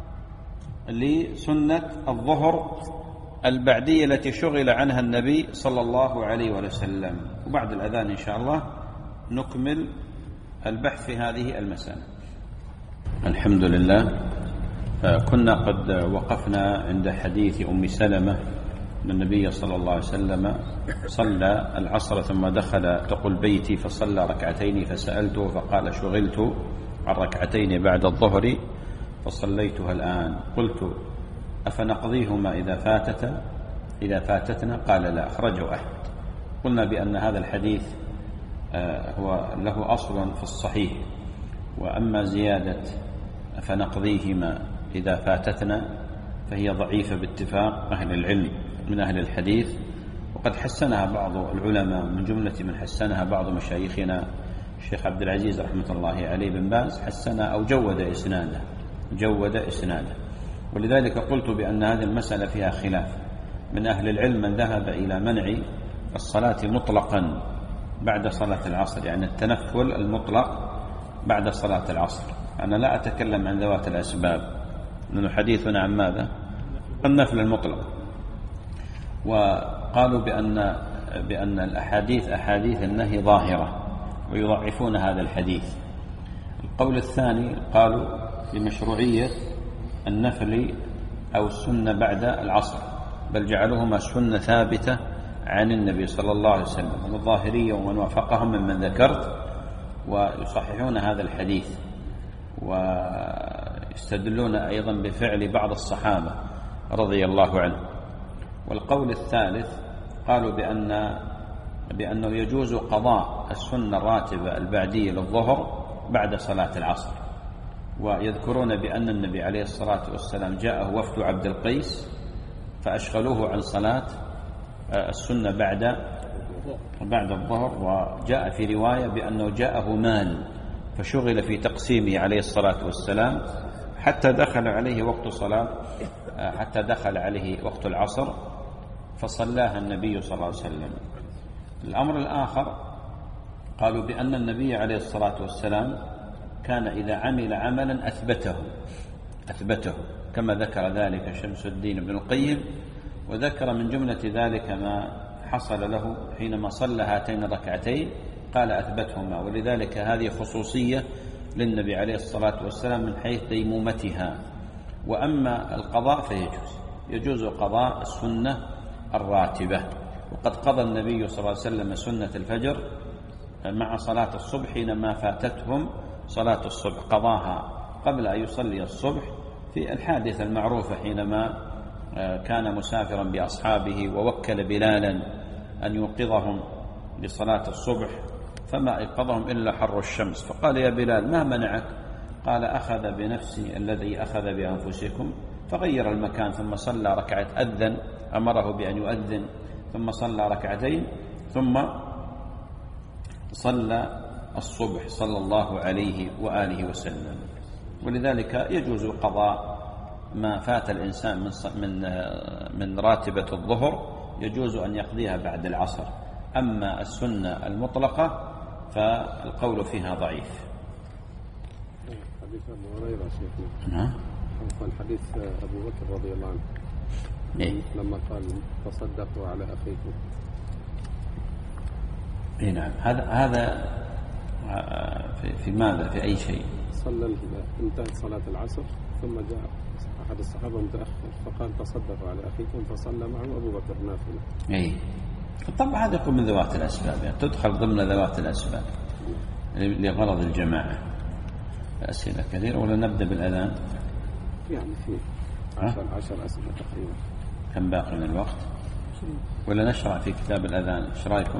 لسنة الظهر البعدية التي شغل عنها النبي صلى الله عليه وسلم. وبعد الأذان إن شاء الله نكمل البحث في هذه المسألة. الحمد لله. كنا قد وقفنا عند حديث أم سلمة أن النبي صلى الله عليه وسلم صلى العصر ثم دخل تقول بيتي فصلى ركعتين، فسألته فقال: شغلت عن ركعتين بعد الظهر فصليتها الآن. قلت: أفنقضيهما إذا فاتتنا؟ قال: لا. أخرجه أحمد. قلنا بأن هذا الحديث هو له أصل في الصحيح، وأما زيادة أفنقضيهما إذا فاتتنا فهي ضعيفة باتفاق أهل العلم من أهل الحديث، وقد حسنها بعض العلماء، من جملة من حسنها بعض مشايخنا الشيخ عبد العزيز رحمة الله عليه بن باز، حسنها أو جود إسناده. ولذلك قلت بأن هذه المسألة فيها خلاف من أهل العلم، من ذهب إلى منع الصلاة مطلقا بعد صلاة العصر، يعني التنفل المطلق بعد صلاة العصر. أنا لا أتكلم عن ذوات الأسباب، لأنه حديثنا عن ماذا؟ النفل المطلق. وقالوا بأن الأحاديث أحاديث النهي ظاهرة، ويضعفون هذا الحديث. القول الثاني قالوا بمشروعية النفل أو السنة بعد العصر، بل جعلوهما سنة ثابتة عن النبي صلى الله عليه وسلم. والظاهرية ومن وافقهم ممن ذكرت ويصححون هذا الحديث، ويستدلون أيضا بفعل بعض الصحابة رضي الله عنهم. والقول الثالث قالوا بأنه يجوز قضاء السنة الراتبة البعدية للظهر بعد صلاة العصر، ويذكرون بأن النبي عليه الصلاة والسلام جاءه وفد عبد القيس فأشغلوه عن صلاة السنة بعد الظهر، وجاء في رواية بأنه جاءه مال فشغل في تقسيمه عليه الصلاة والسلام حتى دخل عليه وقت العصر فصلاها النبي صلى الله عليه وسلم. الأمر الآخر قالوا بأن النبي عليه الصلاة والسلام كان إذا عمل عملا أثبته كما ذكر ذلك شمس الدين ابن القيم، وذكر من جملة ذلك ما حصل له حينما صلى هاتين الركعتين قال أثبتهما. ولذلك هذه خصوصية للنبي عليه الصلاة والسلام من حيث ديمومتها. وأما القضاء فيجوز قضاء السنة الراتبة، وقد قضى النبي صلى الله عليه وسلم سنة الفجر مع صلاة الصبح حينما فاتتهم صلاة الصبح، قضاها قبل أن يصلي الصبح في الحادثة المعروفة حينما كان مسافرا بأصحابه ووكل بلالا أن يوقظهم لصلاة الصبح فما أيقظهم إلا حر الشمس، فقال يا بلال ما منعك؟ قال أخذ بنفسي الذي أخذ بأنفسكم، فغير المكان ثم صلى ركعة، أذن أمره بأن يؤذن ثم صلى ركعتين ثم صلى الصبح صلى الله عليه وآله وسلم. ولذلك يجوز قضاء ما فات الإنسان من راتبة الظهر، يجوز أن يقضيها بعد العصر. أما السنة المطلقة فالقول فيها ضعيف. حديث أبو هريرة شيخنا، حديث أبو بكر رضي الله عنه لما قال تصدقوا على أخيكم. نعم، هذا في ماذا؟ في أي شيء؟ انتهت صلاة العصر ثم جاء أحد الصحابة متأخر فقال تصدقوا على أخيكم، فصلى معه أبو بكر نافلة. طبعا هذا يكون من ذوات الأسباب، يعني تدخل ضمن ذوات الأسباب لغرض الجماعة. أسئلة كثيرة ولا نبدأ بالأذان؟ يعني في 10 أسئلة تقريبا. كم باقي من الوقت؟ ولا نشرع في كتاب الأذان؟ إيش رأيكم؟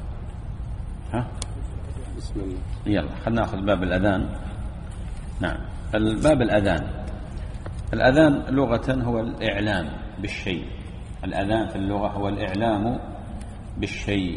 بسم الله. يلا خلنا نأخذ باب الأذان. نعم، الباب الأذان لغة هو الإعلام بالشيء. الأذان في اللغة هو الإعلام بالشيء.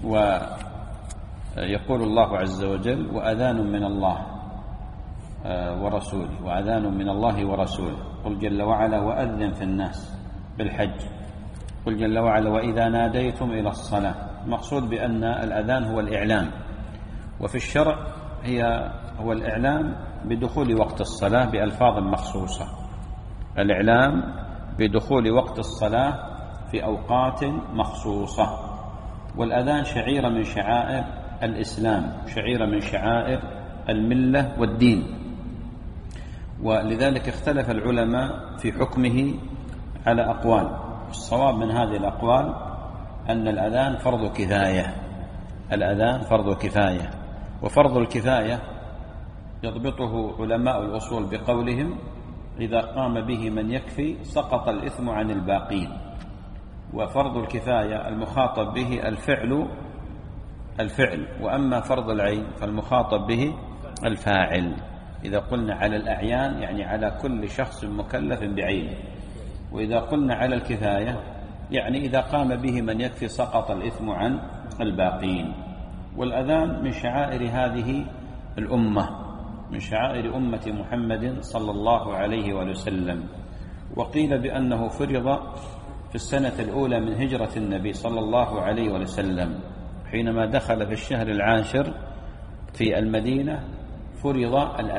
ويقول الله عز وجل وأذان من الله ورسوله، وأذان من الله ورسوله. قل جل وعلا وأذن في الناس بالحج. قل جل وعلا وإذا ناديتم إلى الصلاة. المقصود بأن الأذان هو الإعلام، وفي الشرع هو الإعلام بدخول وقت الصلاة بألفاظ مخصوصة. الإعلام بدخول وقت الصلاة في أوقات مخصوصة. والأذان شعيرة من شعائر الإسلام، شعيرة من شعائر الملة والدين، ولذلك اختلف العلماء في حكمه على أقوال. الصواب من هذه الأقوال أن الأذان فرض كفاية. الأذان فرض كفاية، وفرض الكفاية يضبطه علماء الأصول بقولهم إذا قام به من يكفي سقط الإثم عن الباقين. وفرض الكفاية المخاطب به الفعل، وأما فرض العين فالمخاطب به الفاعل. إذا قلنا على الأعيان يعني على كل شخص مكلف بعينه، وإذا قلنا على الكفاية يعني إذا قام به من يكفي سقط الإثم عن الباقين. والأذان من شعائر هذه الأمة، من شعائر أمة محمد صلى الله عليه وسلم. وقيل بأنه فرض في السنة الأولى من هجرة النبي صلى الله عليه وسلم، حينما دخل في الشهر العاشر في المدينة فرض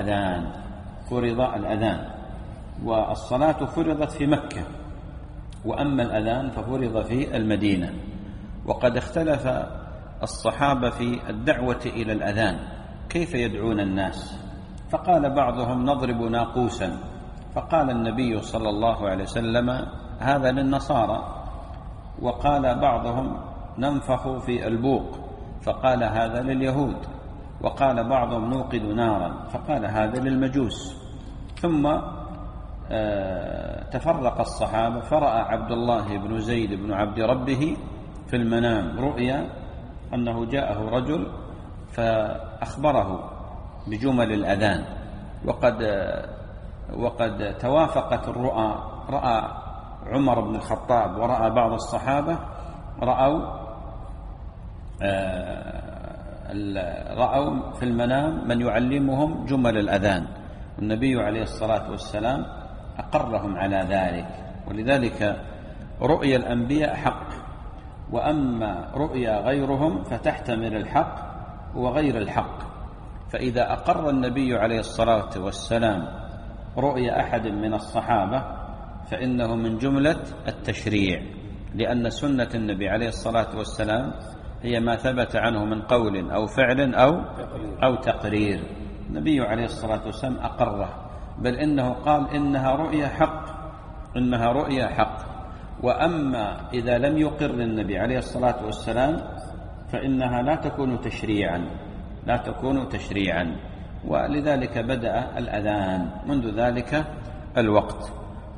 الأذان. والصلاة فرضت في مكة، وأما الأذان ففرض في المدينة. وقد اختلف الصحابة في الدعوة إلى الأذان، كيف يدعون الناس؟ فقال بعضهم نضرب ناقوسا، فقال النبي صلى الله عليه وسلم هذا للنصارى. وقال بعضهم ننفخ في البوق، فقال هذا لليهود. وقال بعضهم نوقد نارا، فقال هذا للمجوس. ثم تفرق الصحابة، فرأى عبد الله بن زيد بن عبد ربه في المنام رؤيا أنه جاءه رجل فأخبره بجمل الأذان، وقد توافقت الرؤى. رأى عمر بن الخطاب ورأى بعض الصحابة رأوا في المنام من يعلمهم جمل الأذان، والنبي عليه الصلاة والسلام أقرهم على ذلك. ولذلك رؤيا الأنبياء حق، وأما رؤيا غيرهم فتحتمل الحق وغير الحق. فإذا أقر النبي عليه الصلاة والسلام رؤيا أحد من الصحابة فإنه من جملة التشريع، لأن سنة النبي عليه الصلاة والسلام هي ما ثبت عنه من قول أو فعل أو تقرير. النبي عليه الصلاة والسلام أقره، بل إنه قال إنها رؤيا حق. وأما إذا لم يقر النبي عليه الصلاة والسلام فإنها لا تكون تشريعا. ولذلك بدأ الأذان منذ ذلك الوقت.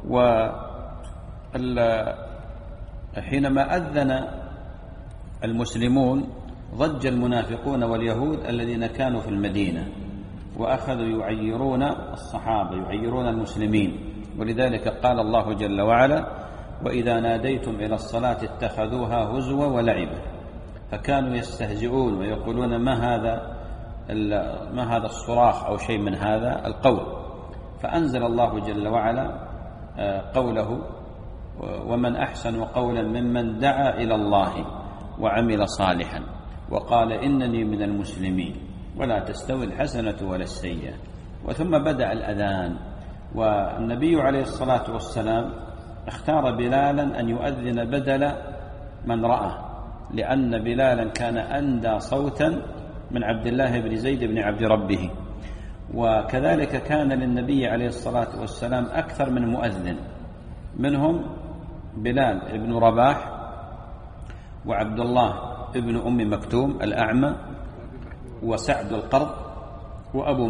وحينما أذن المسلمون ضج المنافقون واليهود الذين كانوا في المدينة، وأخذوا يعيرون الصحابة، يعيرون المسلمين. ولذلك قال الله جل وعلا وإذا ناديتم إلى الصلاة اتخذوها هزوا ولعبا. فكانوا يستهزئون ويقولون ما هذا الصراخ أو شيء من هذا القول. فأنزل الله جل وعلا قوله ومن أحسن قولا ممن دعا إلى الله وعمل صالحا وقال إنني من المسلمين ولا تستوي الحسنة ولا السيئة. وثم بدأ الأذان، والنبي عليه الصلاة والسلام اختار بلالا أن يؤذن بدل من رأى، لأن بلالا كان أندى صوتا من عبد الله بن زيد بن عبد ربه. وكذلك كان للنبي عليه الصلاة والسلام أكثر من مؤذن، منهم بلال بن رباح وعبد الله ابن أم مكتوم الأعمى وسعد القرض وأبو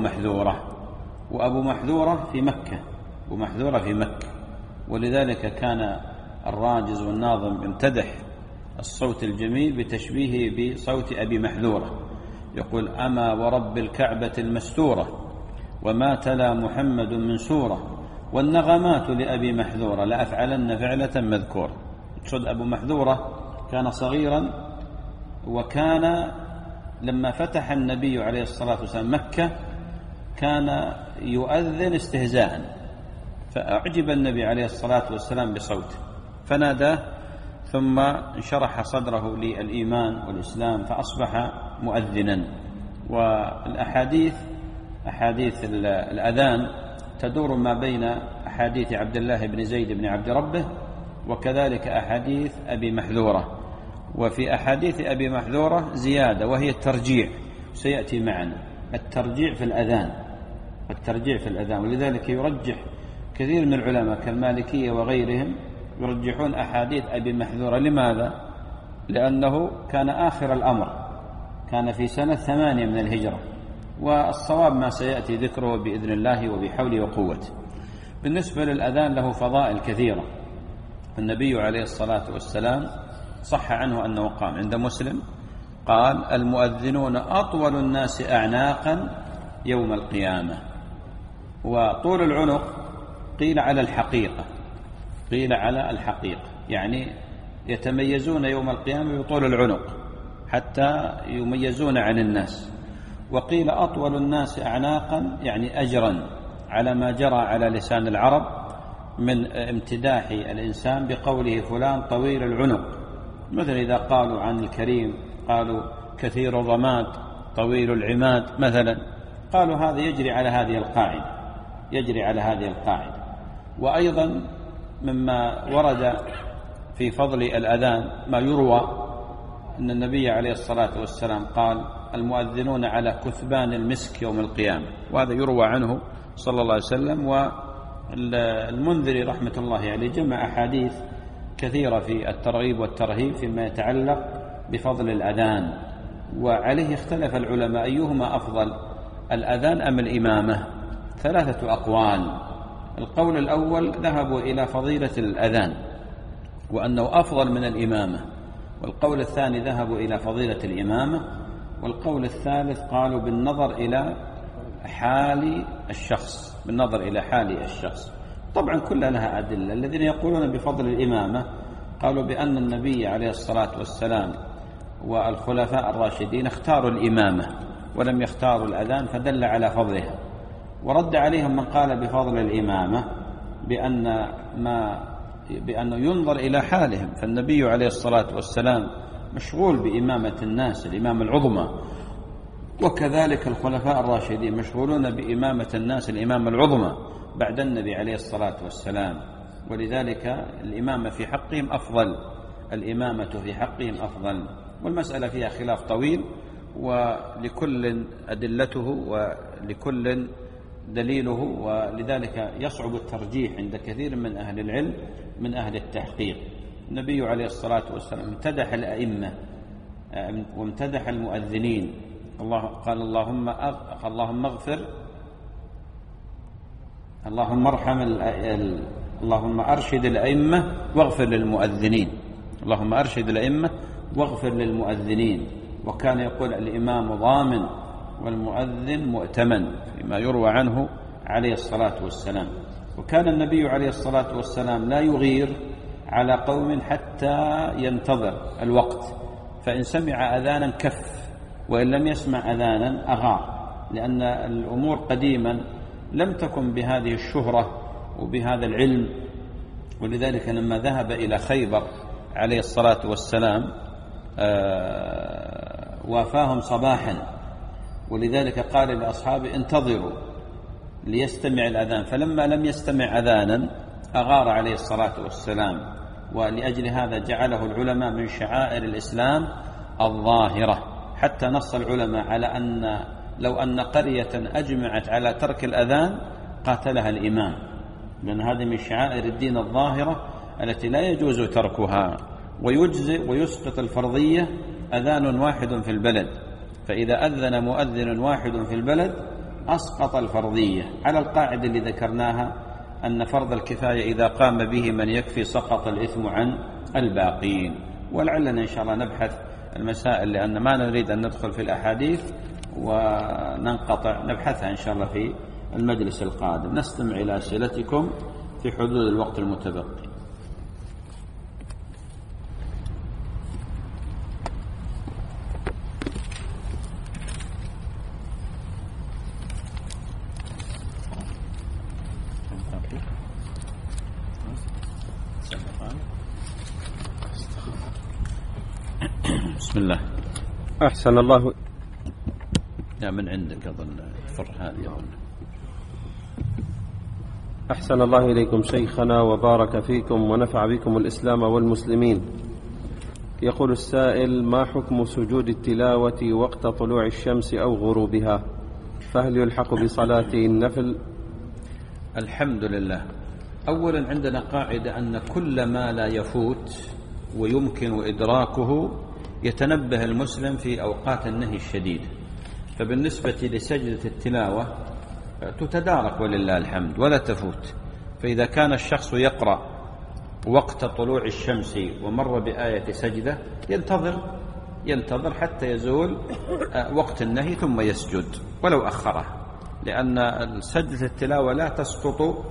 محذورة في مكة، ولذلك كان الراجز والناظم امتدح الصوت الجميل بتشبيهه بصوت أبي محذورة، يقول أما ورب الكعبة المستورة وما تلا محمد من سورة والنغمات لأبي محذورة لأفعلن فعلة مذكورة. صد أبو محذورة كان صغيرا، وكان لما فتح النبي عليه الصلاة والسلام مكة كان يؤذن استهزاء، فأعجب النبي عليه الصلاة والسلام بصوته فناداه، ثم انشرح صدره للإيمان والإسلام فأصبح مؤذنا. والأحاديث أحاديث الأذان تدور ما بين أحاديث عبد الله بن زيد بن عبد ربه وكذلك أحاديث أبي محذورة. وفي أحاديث أبي محذورة زيادة وهي الترجيع، سيأتي معنا الترجيع في الأذان. ولذلك يرجح كثير من العلماء كالمالكية وغيرهم يرجحون أحاديث أبي محذورة. لماذا؟ لأنه كان آخر الأمر، كان في سنة 8 من الهجرة، والصواب ما سيأتي ذكره بإذن الله وبحوله وقوته. بالنسبة للأذان له فضائل كثيرة. النبي عليه الصلاة والسلام صح عنه أنه قام عند مسلم قال المؤذنون أطول الناس أعناقا يوم القيامة. وطول العنق قيل على الحقيقة، يعني يتميزون يوم القيامة بطول العنق حتى يميزون عن الناس. وقيل أطول الناس أعناقا يعني أجرا، على ما جرى على لسان العرب من امتداح الإنسان بقوله فلان طويل العنق، مثل إذا قالوا عن الكريم قالوا كثير الرماد طويل العماد مثلا، قالوا هذا يجري على هذه القاعدة. وأيضا مما ورد في فضل الأذان ما يروى أن النبي عليه الصلاة والسلام قال والمؤذنون على كثبان المسك يوم القيامة، وهذا يروى عنه صلى الله عليه وسلم. والمنذري رحمة الله عليه جمع أحاديث كثيرة في الترغيب والترهيب فيما يتعلق بفضل الأذان، وعليه اختلف العلماء أيهما أفضل، الأذان أم الإمامة؟ 3 أقوال. القول الأول ذهبوا إلى فضيلة الأذان وأنه أفضل من الإمامة، والقول الثاني ذهبوا إلى فضيلة الإمامة، والقول الثالث قالوا بالنظر إلى حال الشخص، بالنظر إلى حال الشخص. طبعا كلها لها أدلة. الذين يقولون بفضل الإمامة قالوا بأن النبي عليه الصلاة والسلام والخلفاء الراشدين اختاروا الإمامة ولم يختاروا الأذان، فدل على فضلها. ورد عليهم من قال بفضل الإمامة بأنه ينظر إلى حالهم، فالنبي عليه الصلاة والسلام مشغول بإمامة الناس، الإمامة العظمى، وكذلك الخلفاء الراشدين مشغولون بإمامة الناس، الإمامة العظمى بعد النبي عليه الصلاة والسلام، ولذلك الإمامة في حقهم أفضل، الإمامة في حقهم أفضل. والمسألة فيها خلاف طويل، ولكل أدلته ولكل دليله، ولذلك يصعب الترجيح عند كثير من أهل العلم من أهل التحقيق. النبي عليه الصلاة والسلام امتدح الأئمة وامتدح المؤذنين، قال اللهم اغفر، اللهم أرشد الأئمة واغفر للمؤذنين، اللهم أرشد الأئمة واغفر للمؤذنين. وكان يقول الإمام ضامن والمؤذن مؤتمن فيما يروى عنه عليه الصلاة والسلام. وكان النبي عليه الصلاة والسلام لا يغير على قوم حتى ينتظر الوقت، فإن سمع أذانا كف، وإن لم يسمع أذانا أغار، لأن الأمور قديما لم تكن بهذه الشهرة وبهذا العلم. ولذلك لما ذهب إلى خيبر عليه الصلاة والسلام وافاهم صباحا، ولذلك قال لأصحابه انتظروا ليستمع الأذان، فلما لم يستمع أذانا أغار عليه الصلاة والسلام. ولأجل هذا جعله العلماء من شعائر الإسلام الظاهرة، حتى نص العلماء على أن لو أن قرية أجمعت على ترك الأذان قاتلها الإمام، لأن هذه من شعائر الدين الظاهرة التي لا يجوز تركها. ويجزئ ويسقط الفرضية أذان واحد في البلد، فإذا أذن مؤذن واحد في البلد أسقط الفرضية، على القاعدة اللي ذكرناها أن فرض الكفاية إذا قام به من يكفي سقط الإثم عن الباقين. ولعلنا إن شاء الله نبحث المسائل، لأن ما نريد أن ندخل في الأحاديث وننقطع، نبحثها إن شاء الله في المجلس القادم. نستمع إلى أسئلتكم في حدود الوقت المتبقي. بسم الله. أحسن الله. لا من عندك أظن فر هذه أظن. أحسن الله إليكم شيخنا وبارك فيكم ونفع بكم الإسلام والمسلمين. يقول السائل: ما حكم سجود التلاوة وقت طلوع الشمس أو غروبها؟ فهل يلحق بصلاة النفل؟ الحمد لله. أولا عندنا قاعدة أن كل ما لا يفوت ويمكن إدراكه يتنبه المسلم في أوقات النهي الشديد. فبالنسبة لسجدة التلاوة تتدارك ولله الحمد ولا تفوت. فإذا كان الشخص يقرأ وقت طلوع الشمس ومر بآية سجدة ينتظر حتى يزول وقت النهي ثم يسجد ولو أخره، لأن سجدة التلاوة لا تسقط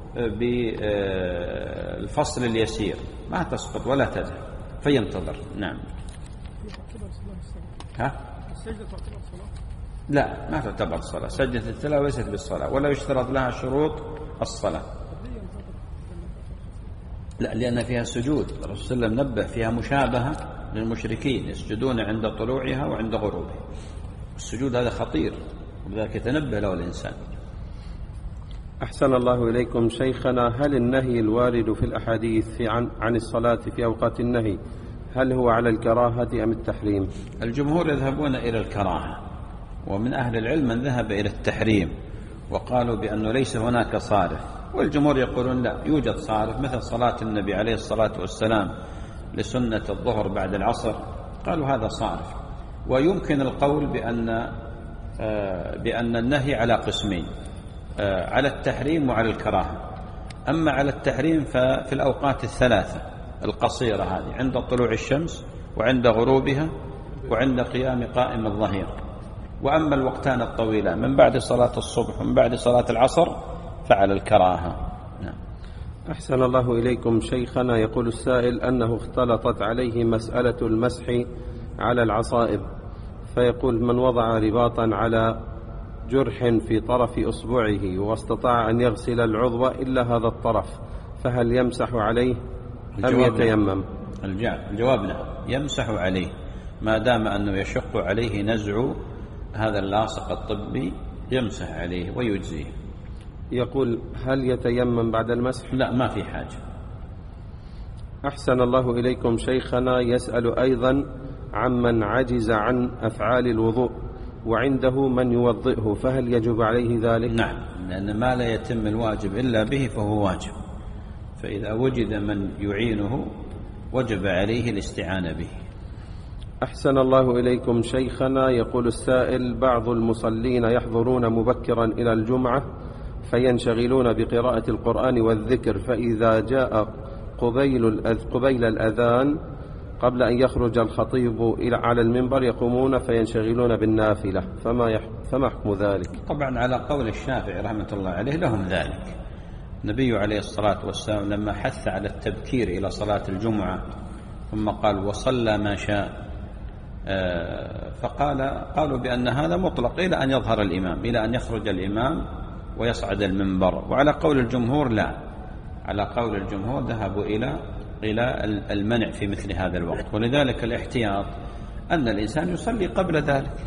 بالفصل اليسير، ما تسقط ولا تذهب، فينتظر. نعم. لا ما تعتبر صلاة. سجدة التلاوة ليست بالصلاة ولا يشترط لها شروط الصلاة. لا، لأن فيها سجود، الرسول صلى الله عليه وسلم نبه فيها مشابهة للمشركين يسجدون عند طلوعها وعند غروبها. السجود هذا خطير ولذلك يتنبه له الإنسان. أحسن الله إليكم شيخنا، هل النهي الوارد في الأحاديث عن الصلاة في أوقات النهي هل هو على الكراهة أم التحريم؟ الجمهور يذهبون إلى الكراهة، ومن أهل العلم من ذهب إلى التحريم وقالوا بأنه ليس هناك صارف، والجمهور يقولون لا، يوجد صارف، مثل صلاة النبي عليه الصلاة والسلام لسنة الظهر بعد العصر، قالوا هذا صارف. ويمكن القول بأن النهي على قسمين، على التحريم وعلى الكراهة. أما على التحريم ففي الأوقات الثلاثة القصيرة هذه، عند طلوع الشمس وعند غروبها وعند قيام قائم الظهير. وأما الوقتان الطويلة من بعد صلاة الصبح ومن بعد صلاة العصر فعلى الكراهة. أحسن الله إليكم شيخنا، يقول السائل أنه اختلطت عليه مسألة المسح على العصائب، فيقول من وضع رباطا على جرح في طرف أصبعه واستطاع أن يغسل العضو إلا هذا الطرف، فهل يمسح عليه أم يتيمم؟ الجواب نعم، يمسح عليه ما دام أنه يشق عليه نزع هذا اللاصق الطبي، يمسح عليه ويجزيه. يقول هل يتيمم بعد المسح؟ لا، ما في حاجة. أحسن الله إليكم شيخنا، يسأل أيضا عمن عجز عن أفعال الوضوء وعنده من يوضئه، فهل يجب عليه ذلك؟ نعم، لأن ما لا يتم الواجب إلا به فهو واجب، فإذا وجد من يعينه وجب عليه الاستعانة به. أحسن الله إليكم شيخنا، يقول السائل بعض المصلين يحضرون مبكرا إلى الجمعة فينشغلون بقراءة القرآن والذكر، فإذا جاء قبيل الأذان قبل أن يخرج الخطيب على المنبر يقومون فينشغلون بالنافلة، فما حكم ذلك؟ طبعا على قول الشافعي رحمة الله عليه لهم ذلك. النبي عليه الصلاة والسلام لما حث على التبكير إلى صلاة الجمعة ثم قال وصلى ما شاء، قالوا بأن هذا مطلق إلى أن يظهر الإمام، إلى أن يخرج الإمام ويصعد المنبر. وعلى قول الجمهور لا، على قول الجمهور ذهبوا إلى المنع في مثل هذا الوقت. ولذلك الاحتياط أن الإنسان يصلي قبل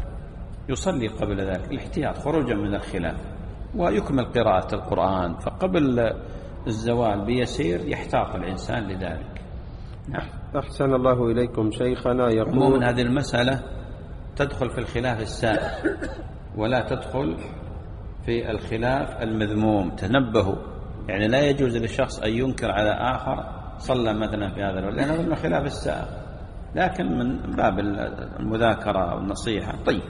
ذلك الاحتياط خروجا من الخلاف، ويكمل قراءة القرآن، فقبل الزوال بيسير يحتاط الإنسان لذلك. أحسن الله إليكم شيخنا، يقول من هذه المسألة تدخل في الخلاف السائر ولا تدخل في الخلاف المذموم. تنبهوا، يعني لا يجوز للشخص أن ينكر على آخر صلى مثلا في هذا الوقت، لأن هذا من خلاف السائر، لكن من باب المذاكرة والنصيحة. طيب.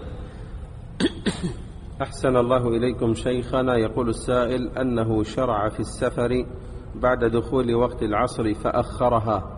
أحسن الله إليكم شيخنا، يقول السائل أنه شرع في السفر بعد دخول وقت العصر فأخرها،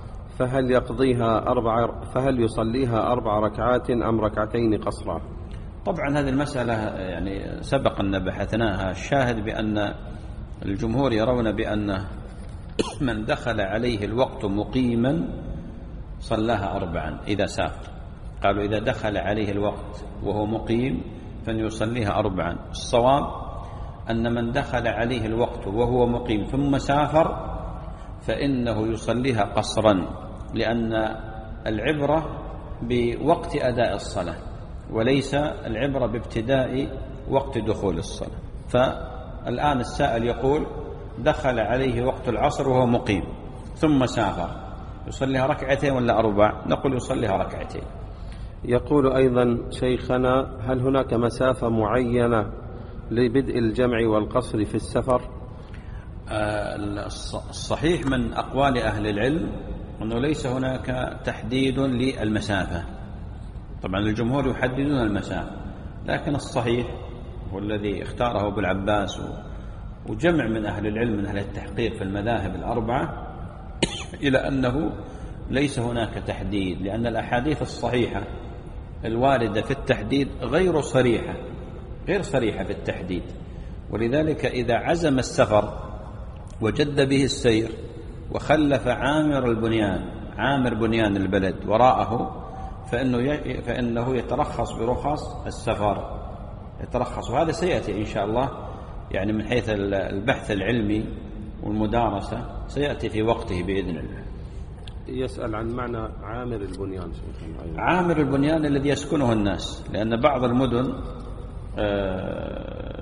فهل يصليها 4 ركعات أم ركعتين قصرا؟ طبعا هذه المسألة يعني سبق أن بحثناها. الشاهد بأن الجمهور يرون بأن من دخل عليه الوقت مقيما صلاها 4 إذا سافر. قالوا إذا دخل عليه الوقت وهو مقيم فليصليها 4. الصواب أن من دخل عليه الوقت وهو مقيم ثم سافر فإنه يصليها قصرا، لأن العبرة بوقت أداء الصلاة وليس العبرة بابتداء وقت دخول الصلاة. فالآن السائل يقول دخل عليه وقت العصر وهو مقيم ثم سافر، يصليها 2 ولا 4؟ نقول يصليها 2. يقول أيضا شيخنا هل هناك مسافة معينة لبدء الجمع والقصر في السفر؟ الصحيح من أقوال أهل العلم أنه ليس هناك تحديد للمسافة. طبعا الجمهور يحددون المسافة، لكن الصحيح والذي اختاره أبو العباس وجمع من أهل العلم من أهل التحقيق في المذاهب ال4 إلى أنه ليس هناك تحديد، لأن الأحاديث الصحيحة الواردة في التحديد غير صريحة في التحديد. ولذلك إذا عزم السفر وجد به السير وخلف عامر بنيان البلد وراءه فإنه يترخص برخص السفر، يترخص. وهذا سيأتي إن شاء الله، يعني من حيث البحث العلمي والمدارسة سيأتي في وقته بإذن الله. يسأل عن معنى عامر البنيان. عامر البنيان الذي يسكنه الناس، لأن بعض المدن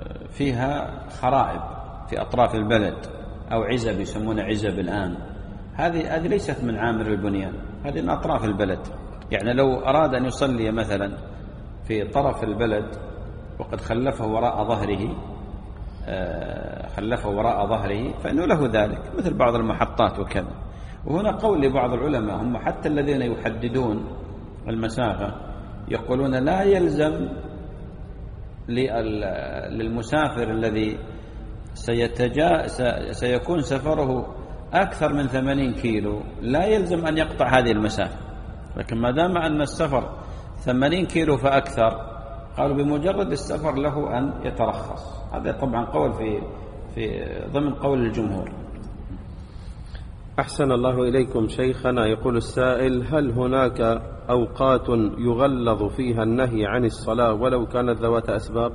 فيها خرائب في أطراف البلد أو عزب، يسمونها عزب الآن. هذه ليست من عامر البنيان، هذه من أطراف البلد. يعني لو أراد أن يصلي مثلا في طرف البلد وقد خلفه وراء ظهره فإنه له ذلك، مثل بعض المحطات وكذا. وهنا قول لبعض العلماء هم حتى الذين يحددون المسافة يقولون لا يلزم للمسافر الذي سيكون سفره أكثر من 80 كيلو لا يلزم أن يقطع هذه المسافة، لكن ما دام أن السفر 80 كيلو فأكثر قالوا بمجرد السفر له أن يترخص. هذا طبعا قول في ضمن قول الجمهور. أحسن الله إليكم شيخنا. يقول السائل: هل هناك أوقات يغلظ فيها النهي عن الصلاة ولو كانت ذوات أسباب؟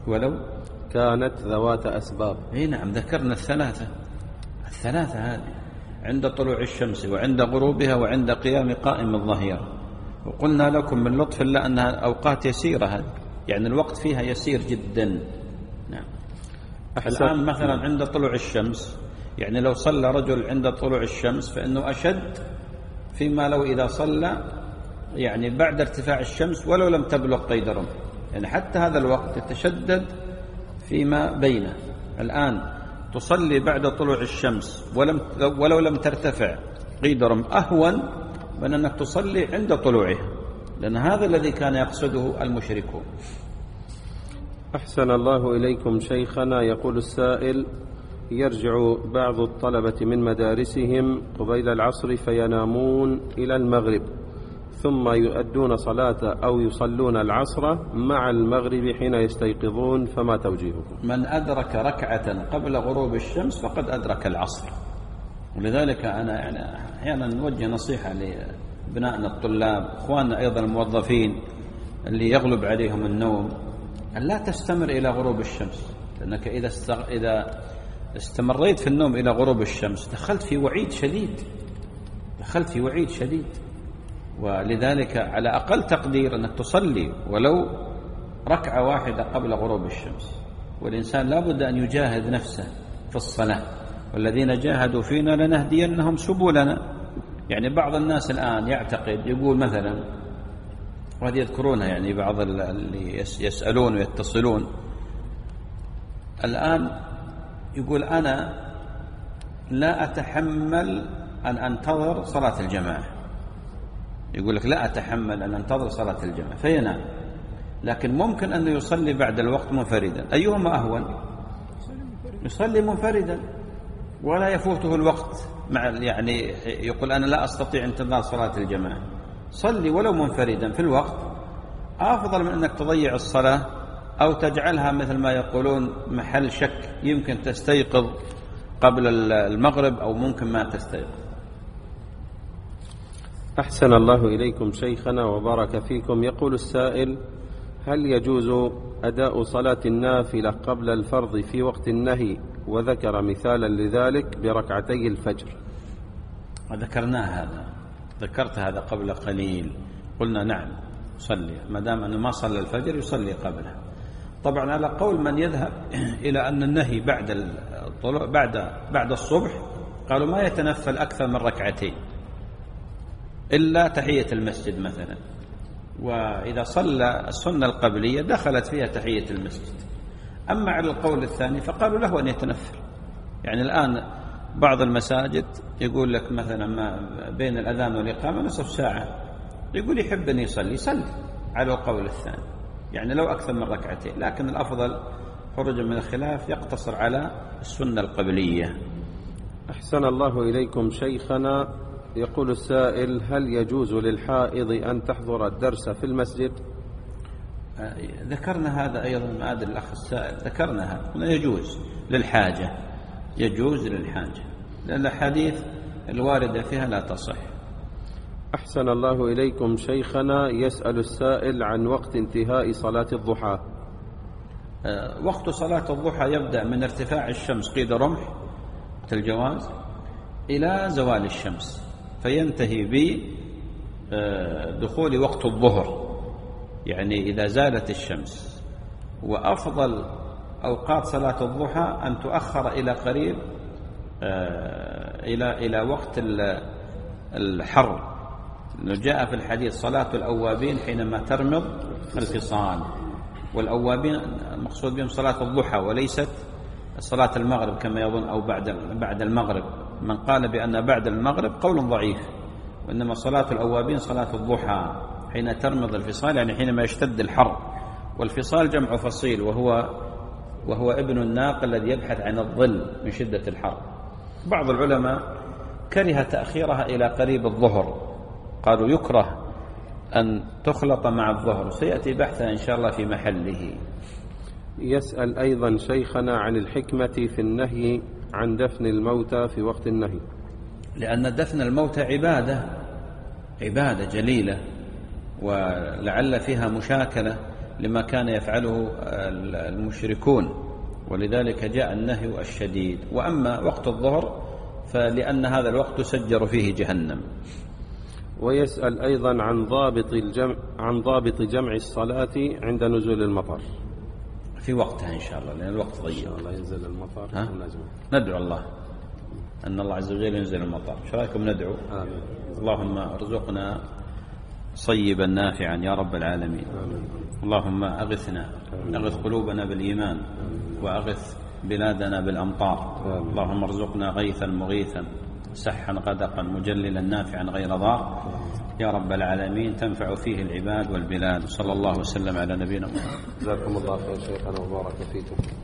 اي نعم، ذكرنا الثلاثة هذه: عند طلوع الشمس وعند غروبها وعند قيام قائم الظهيرة. وقلنا لكم من لطف الله أنها أوقات يسيرة، هذه يعني الوقت فيها يسير جدا. نعم. الآن مثلا عند طلوع الشمس، يعني لو صلى رجل عند طلوع الشمس فإنه أشد فيما لو إذا صلى يعني بعد ارتفاع الشمس ولو لم تبلغ قيد رمح، يعني حتى هذا الوقت يتشدد فيما بينه. الآن تصلي بعد طلوع الشمس ولو لم ترتفع قيد رمح أهون من أنك تصلي عند طلوعها، لأن هذا الذي كان يقصده المشركون. أحسن الله إليكم شيخنا. يقول السائل: يرجع بعض الطلبة من مدارسهم قبيل العصر فينامون إلى المغرب، ثم يؤدون صلاة أو يصلون العصر مع المغرب حين يستيقظون، فما توجيهكم؟ من أدرك ركعة قبل غروب الشمس فقد أدرك العصر. ولذلك أنا يعني أحيانا نوجه نصيحة لابنائنا الطلاب، إخواننا أيضا الموظفين اللي يغلب عليهم النوم، أن لا تستمر إلى غروب الشمس، لأنك إذا استمريت في النوم إلى غروب الشمس دخلت في وعيد شديد. ولذلك على أقل تقدير أنك تصلي ولو ركعة واحدة قبل غروب الشمس. والإنسان لا بد أن يجاهد نفسه في الصلاة، والذين جاهدوا فينا لنهدينهم سبلنا. يعني بعض الناس الآن يعتقد، يقول مثلا، وهذه يذكرونها يعني بعض اللي يسألون ويتصلون الآن، يقول أنا لا أتحمل أن أنتظر صلاة الجماعة. يقول لك لا أتحمل أن أنتظر صلاة الجماعة فينام، لكن ممكن أنه يصلي بعد الوقت منفردا. أيهما أهون؟ يصلي منفردا ولا يفوته الوقت يعني يقول أنا لا أستطيع انتظار صلاة الجماعة. صلي ولو منفردا في الوقت أفضل من أنك تضيع الصلاة أو تجعلها مثل ما يقولون محل شك، يمكن تستيقظ قبل المغرب أو ممكن ما تستيقظ. أحسن الله إليكم شيخنا وبارك فيكم. يقول السائل: هل يجوز أداء صلاة النافلة قبل الفرض في وقت النهي؟ وذكر مثالا لذلك بركعتي الفجر. ذكرت هذا قبل قليل، قلنا نعم صلي ما دام أنه ما صلى الفجر يصلي قبله. طبعا على قول من يذهب إلى أن النهي بعد الصبح، قالوا ما يتنفل أكثر من ركعتين إلا تحية المسجد مثلا، وإذا صلى السنة القبلية دخلت فيها تحية المسجد. أما على القول الثاني فقالوا له أن يتنفل. يعني الآن بعض المساجد يقول لك مثلا ما بين الأذان والإقامة نصف ساعة، يقول يحب أن يصلي على القول الثاني، يعني لو أكثر من ركعتين، لكن الأفضل خروجا من الخلاف يقتصر على السنة القبلية. أحسن الله إليكم شيخنا. يقول السائل: هل يجوز للحائض أن تحضر الدرس في المسجد؟ ذكرنا هذا أيضا، ما أدري الأخ السائل، ذكرنا هذا، يجوز للحاجة، لأن الحديث الواردة فيها لا تصح. أحسن الله إليكم شيخنا. يسأل السائل عن وقت انتهاء صلاة الضحى. وقت صلاة الضحى يبدأ من ارتفاع الشمس قيد رمح الجواز إلى زوال الشمس، فينتهي بدخول وقت الظهر، يعني إذا زالت الشمس. وأفضل أوقات صلاة الضحى أن تؤخر إلى قريب إلى وقت الحر، لأنه جاء في الحديث صلاة الأوابين حينما ترمض الفصال، والأوابين المقصود بهم صلاة الضحى وليست صلاة المغرب كما يظن، أو بعد المغرب. من قال بأن بعد المغرب قول ضعيف، وإنما صلاة الأوابين صلاة الضحى حين ترمض الفصال، يعني حينما يشتد الحر. والفصال جمع فصيل، وهو ابن الناق الذي يبحث عن الظل من شدة الحر. بعض العلماء كره تأخيرها إلى قريب الظهر، قالوا يكره أن تخلط مع الظهر، سيأتي بحثها إن شاء الله في محله. يسأل أيضا شيخنا عن الحكمة في النهي عن دفن الموتى في وقت النهي. لأن دفن الموتى عبادة جليلة، ولعل فيها مشاكلة لما كان يفعله المشركون، ولذلك جاء النهي الشديد. وأما وقت الظهر فلأن هذا الوقت تسجر فيه جهنم. ويسأل أيضا عن ضابط جمع الصلاة عند نزول المطر في وقتها إن شاء الله، لأن الوقت ضيق. إن شاء الله ينزل المطر ندعو الله أن الله عز وجل ينزل المطر. ايش رايكم ندعو؟ آمين. اللهم ارزقنا صيبا نافعا يا رب العالمين. آمين. اللهم أغثنا، أغث قلوبنا بالإيمان، وأغث بلادنا بالأمطار. اللهم ارزقنا غيثا مغيثا سحا غدقا مجللا نافعا غير ضار يا رب العالمين، تنفع فيه العباد والبلاد. صلى الله وسلم على نبينا محمد. جزاكم الله خير شيخنا وبارك فيكم.